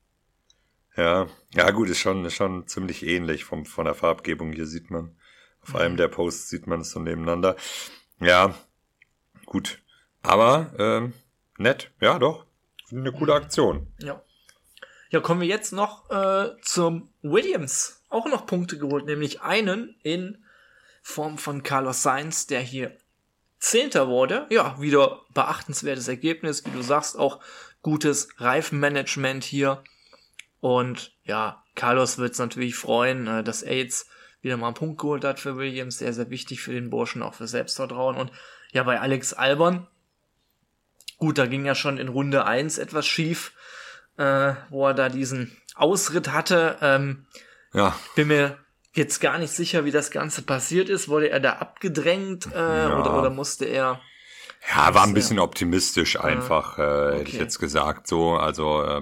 Ja, gut, ist schon ziemlich ähnlich von der Farbgebung. Hier sieht man, auf einem der Posts sieht man es so nebeneinander. Ja, gut. Aber, nett, ja doch. Eine coole Aktion. Ja, kommen wir jetzt noch zum Williams. Auch noch Punkte geholt, nämlich einen in Form von Carlos Sainz, der hier 10. wurde. Ja, wieder beachtenswertes Ergebnis, wie du sagst, auch gutes Reifenmanagement hier. Und ja, Carlos wird es natürlich freuen, dass er jetzt wieder mal einen Punkt geholt hat für Williams. Sehr, sehr wichtig für den Burschen, auch für Selbstvertrauen. Und ja, bei Alex Albon, gut, da ging ja schon in Runde 1 etwas schief, wo er da diesen Ausritt hatte. Bin mir jetzt gar nicht sicher, wie das Ganze passiert ist. Wurde er da abgedrängt oder musste er... Ja, war ein bisschen optimistisch einfach, hätte ich jetzt gesagt. So, also,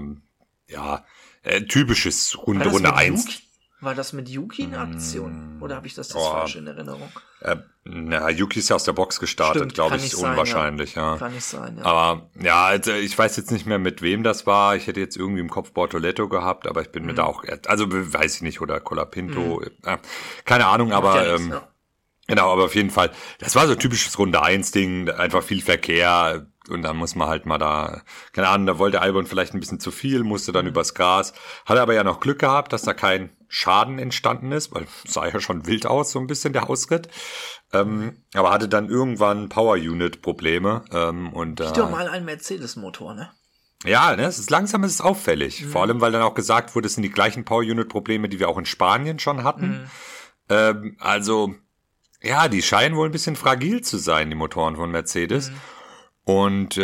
typisches Runde 1. War das mit Yuki eine Aktion? Oder habe ich das falsch in Erinnerung? Yuki ist ja aus der Box gestartet, glaube ich, ist unwahrscheinlich. Ja. Kann nicht sein, ja. Aber ja, also ich weiß jetzt nicht mehr, mit wem das war. Ich hätte jetzt irgendwie im Kopf Bortoletto gehabt, aber ich bin mir da auch, also weiß ich nicht, oder Colapinto, keine Ahnung, aber genau, aber auf jeden Fall, das war so ein typisches Runde 1 Ding, einfach viel Verkehr. Und dann muss man halt mal da, keine Ahnung, da wollte Albon vielleicht ein bisschen zu viel, musste dann übers Gras. Hatte aber ja noch Glück gehabt, dass da kein Schaden entstanden ist, weil es sah ja schon wild aus, so ein bisschen der Ausritt. Aber hatte dann irgendwann Power-Unit-Probleme. Wieder mal ein Mercedes-Motor, ne? Ja, ne, es ist langsam, ist es auffällig. Vor allem, weil dann auch gesagt wurde, es sind die gleichen Power-Unit-Probleme, die wir auch in Spanien schon hatten. Also, ja, die scheinen wohl ein bisschen fragil zu sein, die Motoren von Mercedes. Und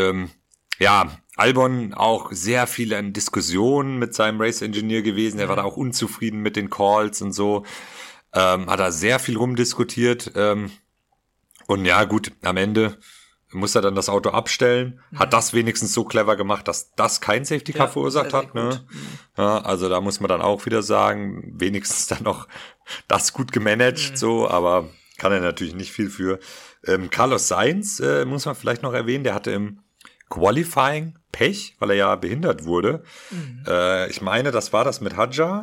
Albon auch sehr viel an Diskussionen mit seinem Race-Engineer gewesen. Er war da auch unzufrieden mit den Calls und so. Hat da sehr viel rumdiskutiert. Und ja, gut, am Ende muss er dann das Auto abstellen. Hat das wenigstens so clever gemacht, dass das kein Safety Car verursacht hat. Ne? Ja, also da muss man dann auch wieder sagen, wenigstens dann noch das gut gemanagt, so, aber kann er natürlich nicht viel für. Carlos Sainz, muss man vielleicht noch erwähnen, der hatte im Qualifying Pech, weil er ja behindert wurde. Ich meine, das war das mit Hadjar,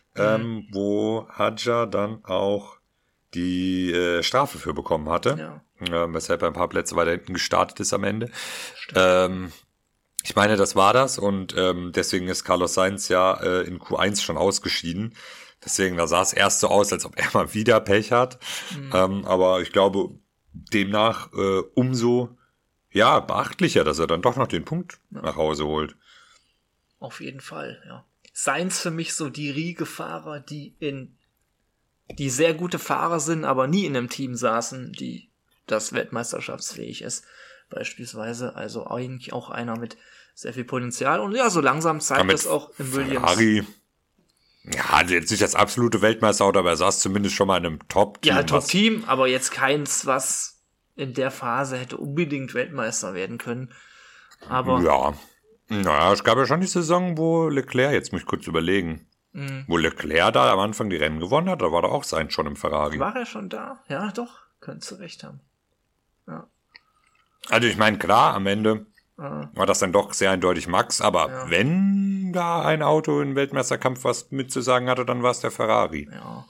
wo Hadjar dann auch die Strafe für bekommen hatte, weshalb er ein paar Plätze weiter hinten gestartet ist am Ende. Ich meine, das war das und deswegen ist Carlos Sainz ja in Q1 schon ausgeschieden. Deswegen, da sah es erst so aus, als ob er mal wieder Pech hat. Aber ich glaube, demnach umso beachtlicher, dass er dann doch noch den Punkt nach Hause holt. Auf jeden Fall, ja. Sainz für mich so die Riege-Fahrer, die sehr gute Fahrer sind, aber nie in einem Team saßen, das weltmeisterschaftsfähig ist. Beispielsweise, also eigentlich auch einer mit sehr viel Potenzial. Und ja, so langsam zeigt das auch im Williams. Ferrari, ja, jetzt nicht das absolute Weltmeisterauto, aber er saß zumindest schon mal in einem Top-Team. Ja, Top-Team, aber jetzt keins, was in der Phase hätte unbedingt Weltmeister werden können. Aber ja, naja, es gab ja schon die Saison, wo Leclerc, jetzt muss ich kurz überlegen, wo Leclerc da am Anfang die Rennen gewonnen hat, da war da auch Sainz schon im Ferrari. War er schon da? Ja, doch, könntest du recht haben. Ja. Also ich meine, klar, am Ende war das dann doch sehr eindeutig Max, aber wenn da ein Auto im Weltmeisterkampf was mitzusagen hatte, dann war es der Ferrari. Ja.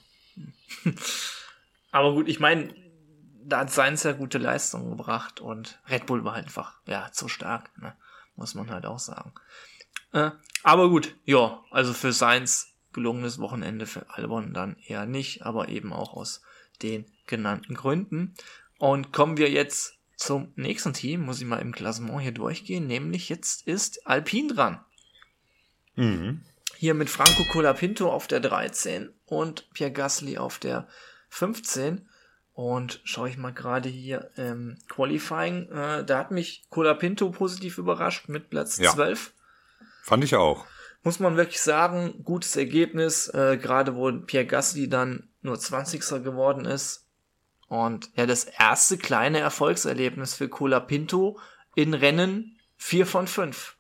Aber gut, ich meine, da hat Sainz ja gute Leistungen gebracht und Red Bull war halt einfach, zu stark, ne? Muss man halt auch sagen. Aber gut, ja, also für Sainz gelungenes Wochenende, für Albon dann eher nicht, aber eben auch aus den genannten Gründen. Und kommen wir jetzt zum nächsten Team, muss ich mal im Klassement hier durchgehen, nämlich jetzt ist Alpine dran. Hier mit Franco Colapinto auf der 13 und Pierre Gasly auf der 15. Und schaue ich mal gerade hier Qualifying, da hat mich Colapinto positiv überrascht mit Platz 12. Fand ich auch. Muss man wirklich sagen, gutes Ergebnis, gerade wo Pierre Gasly dann nur 20. geworden ist. Und ja, das erste kleine Erfolgserlebnis für Colapinto in Rennen 4 von 5.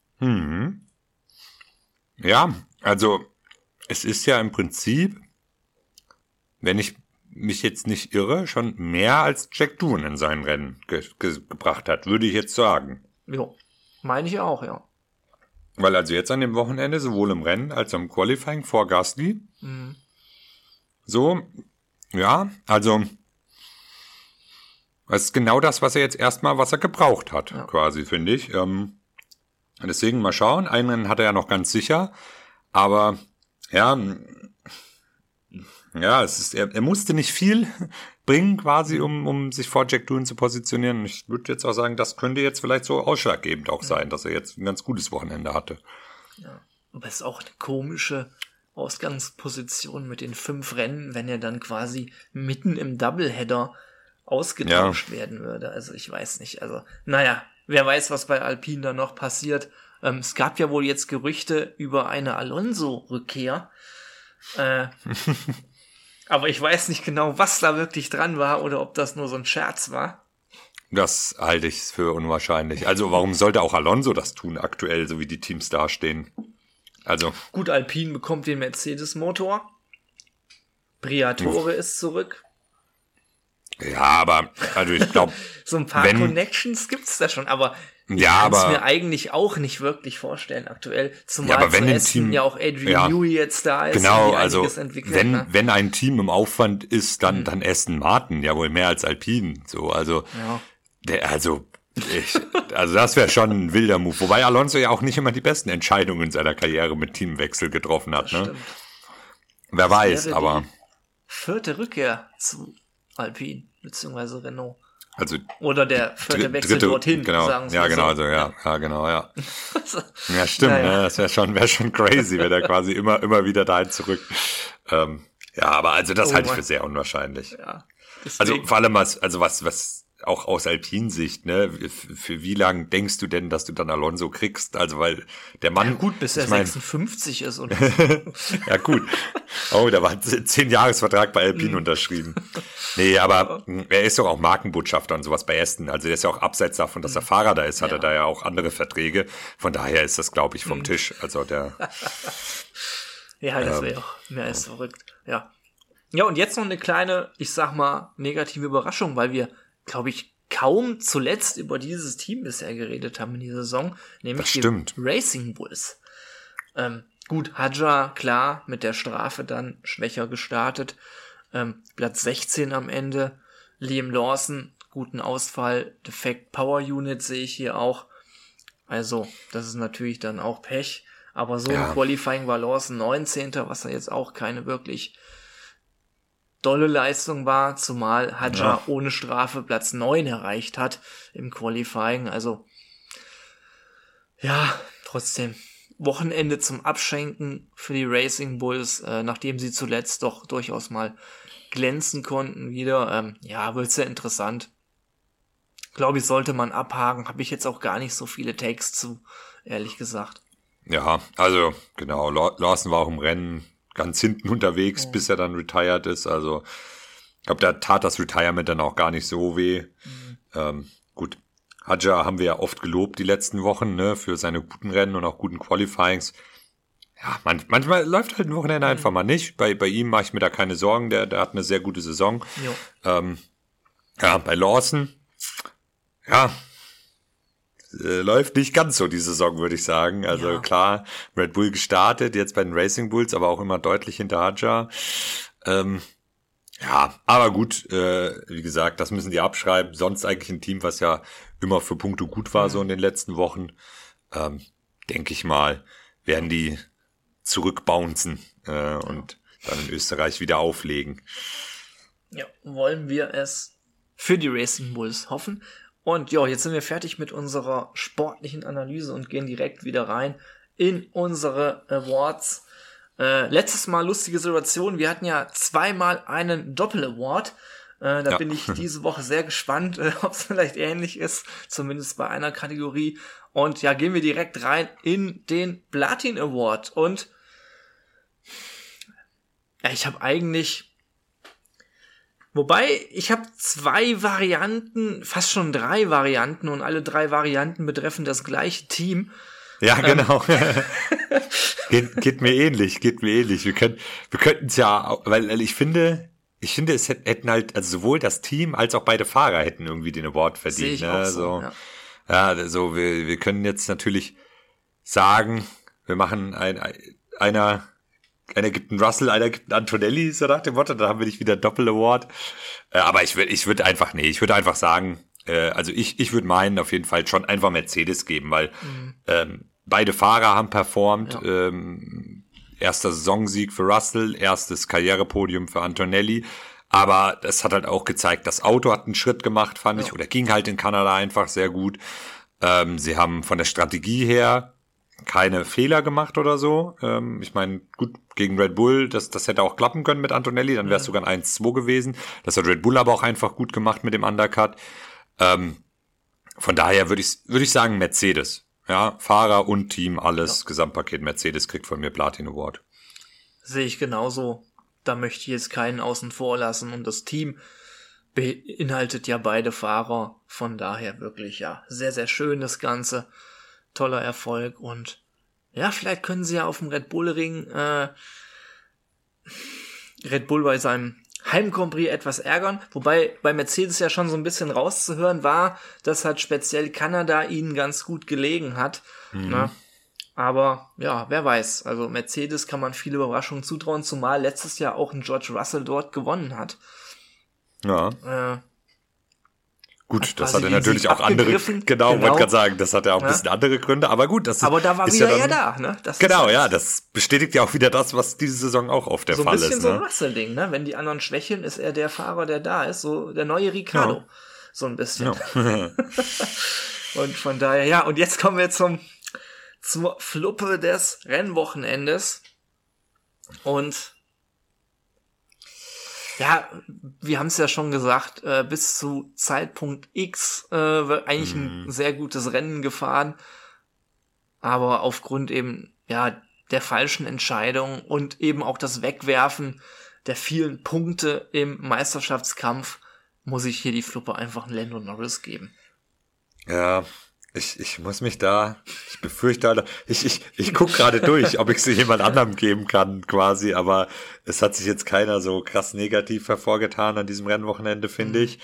Ja, also es ist ja im Prinzip, wenn ich mich jetzt nicht irre, schon mehr als Jack Doohan in seinen Rennen gebracht hat, würde ich jetzt sagen. Jo, meine ich auch, ja. Weil also jetzt an dem Wochenende, sowohl im Rennen als auch im Qualifying vor Gasly, so, ja, also das ist genau das, was er gebraucht hat, quasi, finde ich. Deswegen mal schauen. Einen Rennen hat er ja noch ganz sicher, aber er musste nicht viel bringen, quasi, um sich vor Jack Doohan zu positionieren. Ich würde jetzt auch sagen, das könnte jetzt vielleicht so ausschlaggebend auch sein, dass er jetzt ein ganz gutes Wochenende hatte. Ja, aber es ist auch eine komische Ausgangsposition mit den 5 Rennen, wenn er dann quasi mitten im Doubleheader ausgetauscht werden würde. Also ich weiß nicht. Also, naja, wer weiß, was bei Alpine da noch passiert. Es gab ja wohl jetzt Gerüchte über eine Alonso-Rückkehr. Aber ich weiß nicht genau, was da wirklich dran war oder ob das nur so ein Scherz war. Das halte ich für unwahrscheinlich. Also warum sollte auch Alonso das tun aktuell, so wie die Teams dastehen? Also gut, Alpine bekommt den Mercedes-Motor. Briatore ist zurück. Ja, aber also ich glaube, so ein paar Connections gibt's da schon, aber ich kann es mir eigentlich auch nicht wirklich vorstellen aktuell. Zumal aber wenn zu ein Team, ja auch Adrian Newey jetzt da ist. Genau, also wenn ein Team im Aufwand ist, dann Aston Martin, ja wohl mehr als Alpine. So, also also das wäre schon ein wilder Move. Wobei Alonso ja auch nicht immer die besten Entscheidungen in seiner Karriere mit Teamwechsel getroffen hat. Ne? Wer weiß, aber 4. Rückkehr zu Alpine beziehungsweise Renault. Also oder der 4. Wechsel dorthin, genau. sagen Sie ja, genau, so. also genau. Ja, stimmt, ne? Das wäre schon crazy, wenn er quasi immer wieder dahin zurück. Aber also das halte ich für sehr unwahrscheinlich. Ja, also vor allem was auch aus Alpin-Sicht, ne? Für wie lang denkst du denn, dass du dann Alonso kriegst? Also weil der Mann, gut, bis er 56 ist und ja gut. Oh, da war 10-Jahres-Vertrag bei Alpine unterschrieben. Nee, aber er ist doch auch Markenbotschafter und sowas bei Aston. Also der ist ja auch abseits davon, dass er Fahrer da ist, hat er da ja auch andere Verträge. Von daher ist das, glaube ich, vom Tisch. Also der ja, das wäre auch mehr als verrückt. Ja, und jetzt noch eine kleine, ich sag mal, negative Überraschung, weil wir, glaube ich, kaum zuletzt über dieses Team bisher geredet haben in dieser Saison, nämlich die Racing Bulls. Gut, Hadjar, klar, mit der Strafe dann schwächer gestartet. Platz 16 am Ende. Liam Lawson, guten Ausfall. Defekt Power Unit sehe ich hier auch. Also, das ist natürlich dann auch Pech. Aber so im Qualifying war Lawson 19., was da jetzt auch keine wirklich dolle Leistung war, zumal Hadjar ohne Strafe Platz 9 erreicht hat im Qualifying. Also, ja, trotzdem. Wochenende zum Abschenken für die Racing Bulls, nachdem sie zuletzt doch durchaus mal glänzen konnten wieder. Wird sehr interessant. Glaube ich, sollte man abhaken. Habe ich jetzt auch gar nicht so viele Takes zu, ehrlich gesagt. Ja, also genau, Lawson war auch im Rennen ganz hinten unterwegs, bis er dann retired ist. Also ich glaube, da tat das Retirement dann auch gar nicht so weh. Gut, Hadjar haben wir ja oft gelobt die letzten Wochen, ne, für seine guten Rennen und auch guten Qualifyings. Ja, manchmal läuft halt ein Wochenende einfach mal nicht. Bei ihm mache ich mir da keine Sorgen, der hat eine sehr gute Saison. Bei Lawson, läuft nicht ganz so die Saison, würde ich sagen. Also klar, Red Bull gestartet, jetzt bei den Racing Bulls, aber auch immer deutlich hinter Hadjar. Aber gut, wie gesagt, das müssen die abschreiben. Sonst eigentlich ein Team, was ja immer für Punkte gut war, so in den letzten Wochen. Denke ich mal, werden die zurückbouncen und dann in Österreich wieder auflegen. Ja, wollen wir es für die Racing Bulls hoffen. Und jetzt sind wir fertig mit unserer sportlichen Analyse und gehen direkt wieder rein in unsere Awards. Letztes Mal lustige Situation, wir hatten ja zweimal einen Doppel-Award. Bin ich diese Woche sehr gespannt, ob es vielleicht ähnlich ist, zumindest bei einer Kategorie. Und gehen wir direkt rein in den Platin Award. Und ich habe eigentlich... Wobei, ich habe 2 Varianten, fast schon 3 Varianten und alle 3 Varianten betreffen das gleiche Team. Ja, genau. geht mir ähnlich. Wir könnten es ja, weil ich finde, es hätten halt, also sowohl das Team als auch beide Fahrer hätten irgendwie den Award verdient. Sehe ich ne? auch so, wir können jetzt natürlich sagen, wir machen einer gibt einen Russell, einer gibt einen Antonelli, so nach dem Motto, dann haben wir nicht wieder Doppel-Award. Aber ich würde einfach sagen, ich würde meinen auf jeden Fall schon einfach Mercedes geben, weil beide Fahrer haben performt. Ja. Erster Saisonsieg für Russell, erstes Karrierepodium für Antonelli. Aber das hat halt auch gezeigt, das Auto hat einen Schritt gemacht, fand ich, oder ging halt in Kanada einfach sehr gut. Sie haben von der Strategie her keine Fehler gemacht oder so. Ich meine, gut, gegen Red Bull, das hätte auch klappen können mit Antonelli, dann wäre es sogar ein 1-2 gewesen. Das hat Red Bull aber auch einfach gut gemacht mit dem Undercut. Von daher würde ich sagen Mercedes. Ja, Fahrer und Team, alles, Gesamtpaket Mercedes kriegt von mir Platin Award. Sehe ich genauso. Da möchte ich jetzt keinen außen vor lassen und das Team beinhaltet ja beide Fahrer. Von daher wirklich, sehr, sehr schön das Ganze. Toller Erfolg und vielleicht können sie ja auf dem Red Bull Ring Red Bull bei seinem Heim-Grand Prix etwas ärgern, wobei bei Mercedes ja schon so ein bisschen rauszuhören war, dass halt speziell Kanada ihnen ganz gut gelegen hat. Ne? Aber wer weiß, also Mercedes kann man viele Überraschungen zutrauen, zumal letztes Jahr auch ein George Russell dort gewonnen hat. Ja. Gut, das hatte natürlich auch andere, wollte gerade sagen, das hat ja auch ein bisschen andere Gründe, aber gut, das aber da war ist wieder ja dann, da, ne? Das genau, das bestätigt ja auch wieder das, was diese Saison auch oft der Fall ist. So ein bisschen so ein Russell-Ding, ne? Wenn die anderen schwächeln, ist er der Fahrer, der da ist, so der neue Ricciardo, so ein bisschen. Ja. Und von daher, und jetzt kommen wir zur Fluppe des Rennwochenendes und wir haben es ja schon gesagt, bis zu Zeitpunkt X wird eigentlich ein sehr gutes Rennen gefahren, aber aufgrund eben der falschen Entscheidung und eben auch das Wegwerfen der vielen Punkte im Meisterschaftskampf muss ich hier die Fluppe einfach Lando Norris geben. Ja, ich muss mich ich befürchte, ich gucke gerade durch, ob ich sie jemand anderem geben kann, quasi, aber es hat sich jetzt keiner so krass negativ hervorgetan an diesem Rennwochenende, finde ich.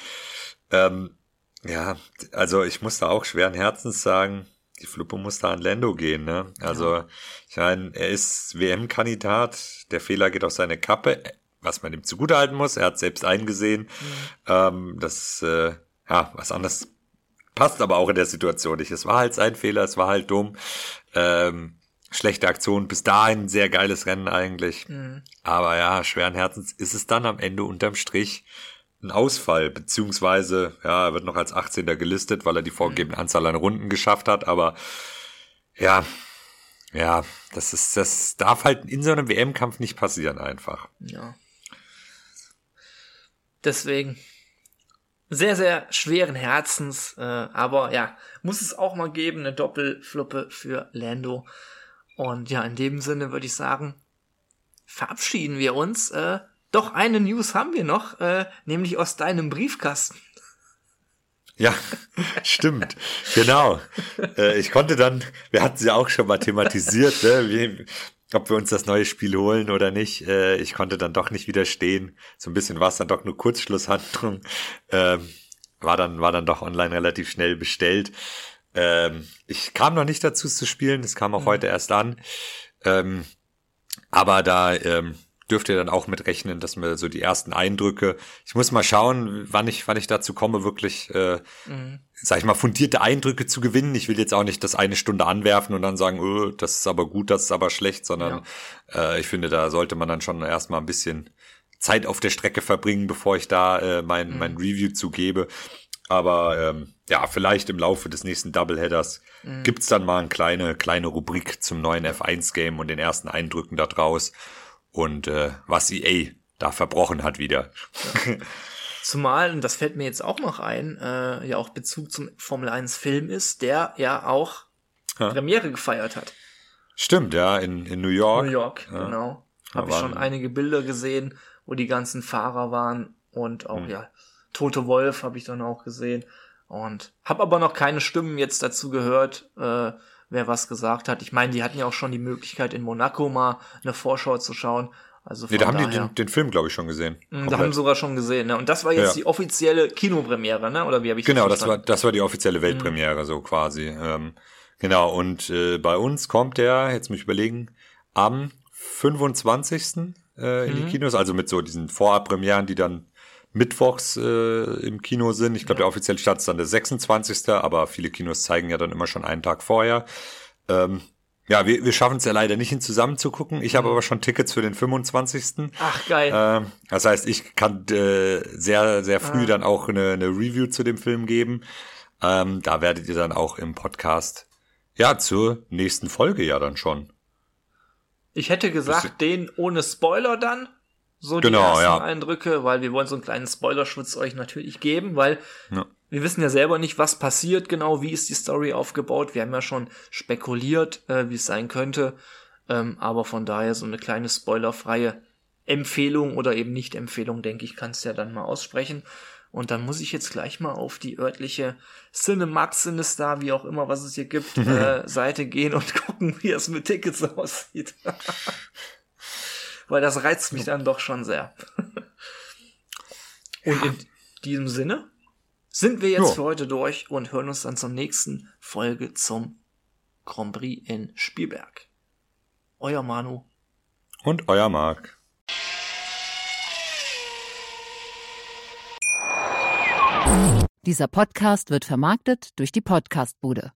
Also ich muss da auch schweren Herzens sagen, die Fluppe muss da an Lando gehen, ne? Also, ich meine, er ist WM-Kandidat, der Fehler geht auf seine Kappe, was man ihm zugutehalten muss, er hat selbst eingesehen, was anderes passt aber auch in der Situation nicht. Es war halt sein Fehler, es war halt dumm. Schlechte Aktion, bis dahin ein sehr geiles Rennen eigentlich. Aber ja, schweren Herzens ist es dann am Ende unterm Strich ein Ausfall, beziehungsweise, ja, er wird noch als 18. gelistet, weil er die vorgegebene Anzahl an Runden geschafft hat, aber ja, das darf halt in so einem WM-Kampf nicht passieren einfach. Ja. Deswegen sehr, sehr schweren Herzens, aber ja, muss es auch mal geben, eine Doppelfluppe für Lando. Und ja, in dem Sinne würde ich sagen, verabschieden wir uns. Doch eine News haben wir noch, nämlich aus deinem Briefkasten. Ja, stimmt, genau. Ich konnte dann, wir hatten es ja auch schon mal thematisiert, ne, ob wir uns das neue Spiel holen oder nicht. Ich konnte dann doch nicht widerstehen. So ein bisschen war es dann doch nur Kurzschlusshandlung. War dann doch online relativ schnell bestellt. Ich kam noch nicht dazu, es zu spielen. Es kam auch heute erst an. Aber da dürft ihr dann auch mit rechnen, dass mir so die ersten Eindrücke, ich muss mal schauen, wann ich dazu komme, wirklich, sag ich mal, fundierte Eindrücke zu gewinnen. Ich will jetzt auch nicht das eine Stunde anwerfen und dann sagen, das ist aber gut, das ist aber schlecht, sondern ich finde, da sollte man dann schon erstmal ein bisschen Zeit auf der Strecke verbringen, bevor ich da mein Review zugebe. Aber ja, vielleicht im Laufe des nächsten Doubleheaders gibt's dann mal eine kleine Rubrik zum neuen F1-Game und den ersten Eindrücken da draus. Und was EA da verbrochen hat wieder. Ja. Zumal, und das fällt mir jetzt auch noch ein, ja auch Bezug zum Formel 1 Film ist, der ja auch Premiere gefeiert hat. Stimmt, ja, in New York. New York, ja. Genau. Habe ich schon einige Bilder gesehen, wo die ganzen Fahrer waren und auch, Toto Wolff habe ich dann auch gesehen. Und habe aber noch keine Stimmen jetzt dazu gehört, wer was gesagt hat. Ich meine, die hatten ja auch schon die Möglichkeit, in Monaco mal eine Vorschau zu schauen. Also da haben die den Film, glaube ich, schon gesehen. Da haben sogar schon gesehen, ne? Und das war jetzt die offizielle Kinopremiere, ne? Oder wie habe ich das verstanden? Das war die offizielle Weltpremiere, so quasi. Genau, und bei uns kommt der, jetzt muss ich überlegen, am 25. In die Kinos, also mit so diesen Vorabpremieren, die dann mittwochs im Kino sind. Ich glaube, der offizielle Start ist dann der 26. Aber viele Kinos zeigen ja dann immer schon einen Tag vorher. Ja, wir schaffen es ja leider nicht, ihn zusammen zu gucken. Ich habe aber schon Tickets für den 25. Ach, geil. Das heißt, ich kann sehr, sehr früh dann auch eine Review zu dem Film geben. Da werdet ihr dann auch im Podcast zur nächsten Folge ja dann schon. Ich hätte gesagt, den ohne Spoiler dann. So die ersten Eindrücke, weil wir wollen so einen kleinen Spoilerschutz euch natürlich geben, weil wir wissen ja selber nicht, was passiert genau, wie ist die Story aufgebaut. Wir haben ja schon spekuliert, wie es sein könnte, aber von daher so eine kleine spoilerfreie Empfehlung oder eben Nicht-Empfehlung, denke ich, kannst du ja dann mal aussprechen. Und dann muss ich jetzt gleich mal auf die örtliche Cinemax, Cinestar, wie auch immer, was es hier gibt, Seite gehen und gucken, wie es mit Tickets aussieht. Weil das reizt mich dann doch schon sehr. Und in diesem Sinne sind wir jetzt für heute durch und hören uns dann zur nächsten Folge zum Grand Prix in Spielberg. Euer Manu. Und euer Marc. Dieser Podcast wird vermarktet durch die Podcastbude.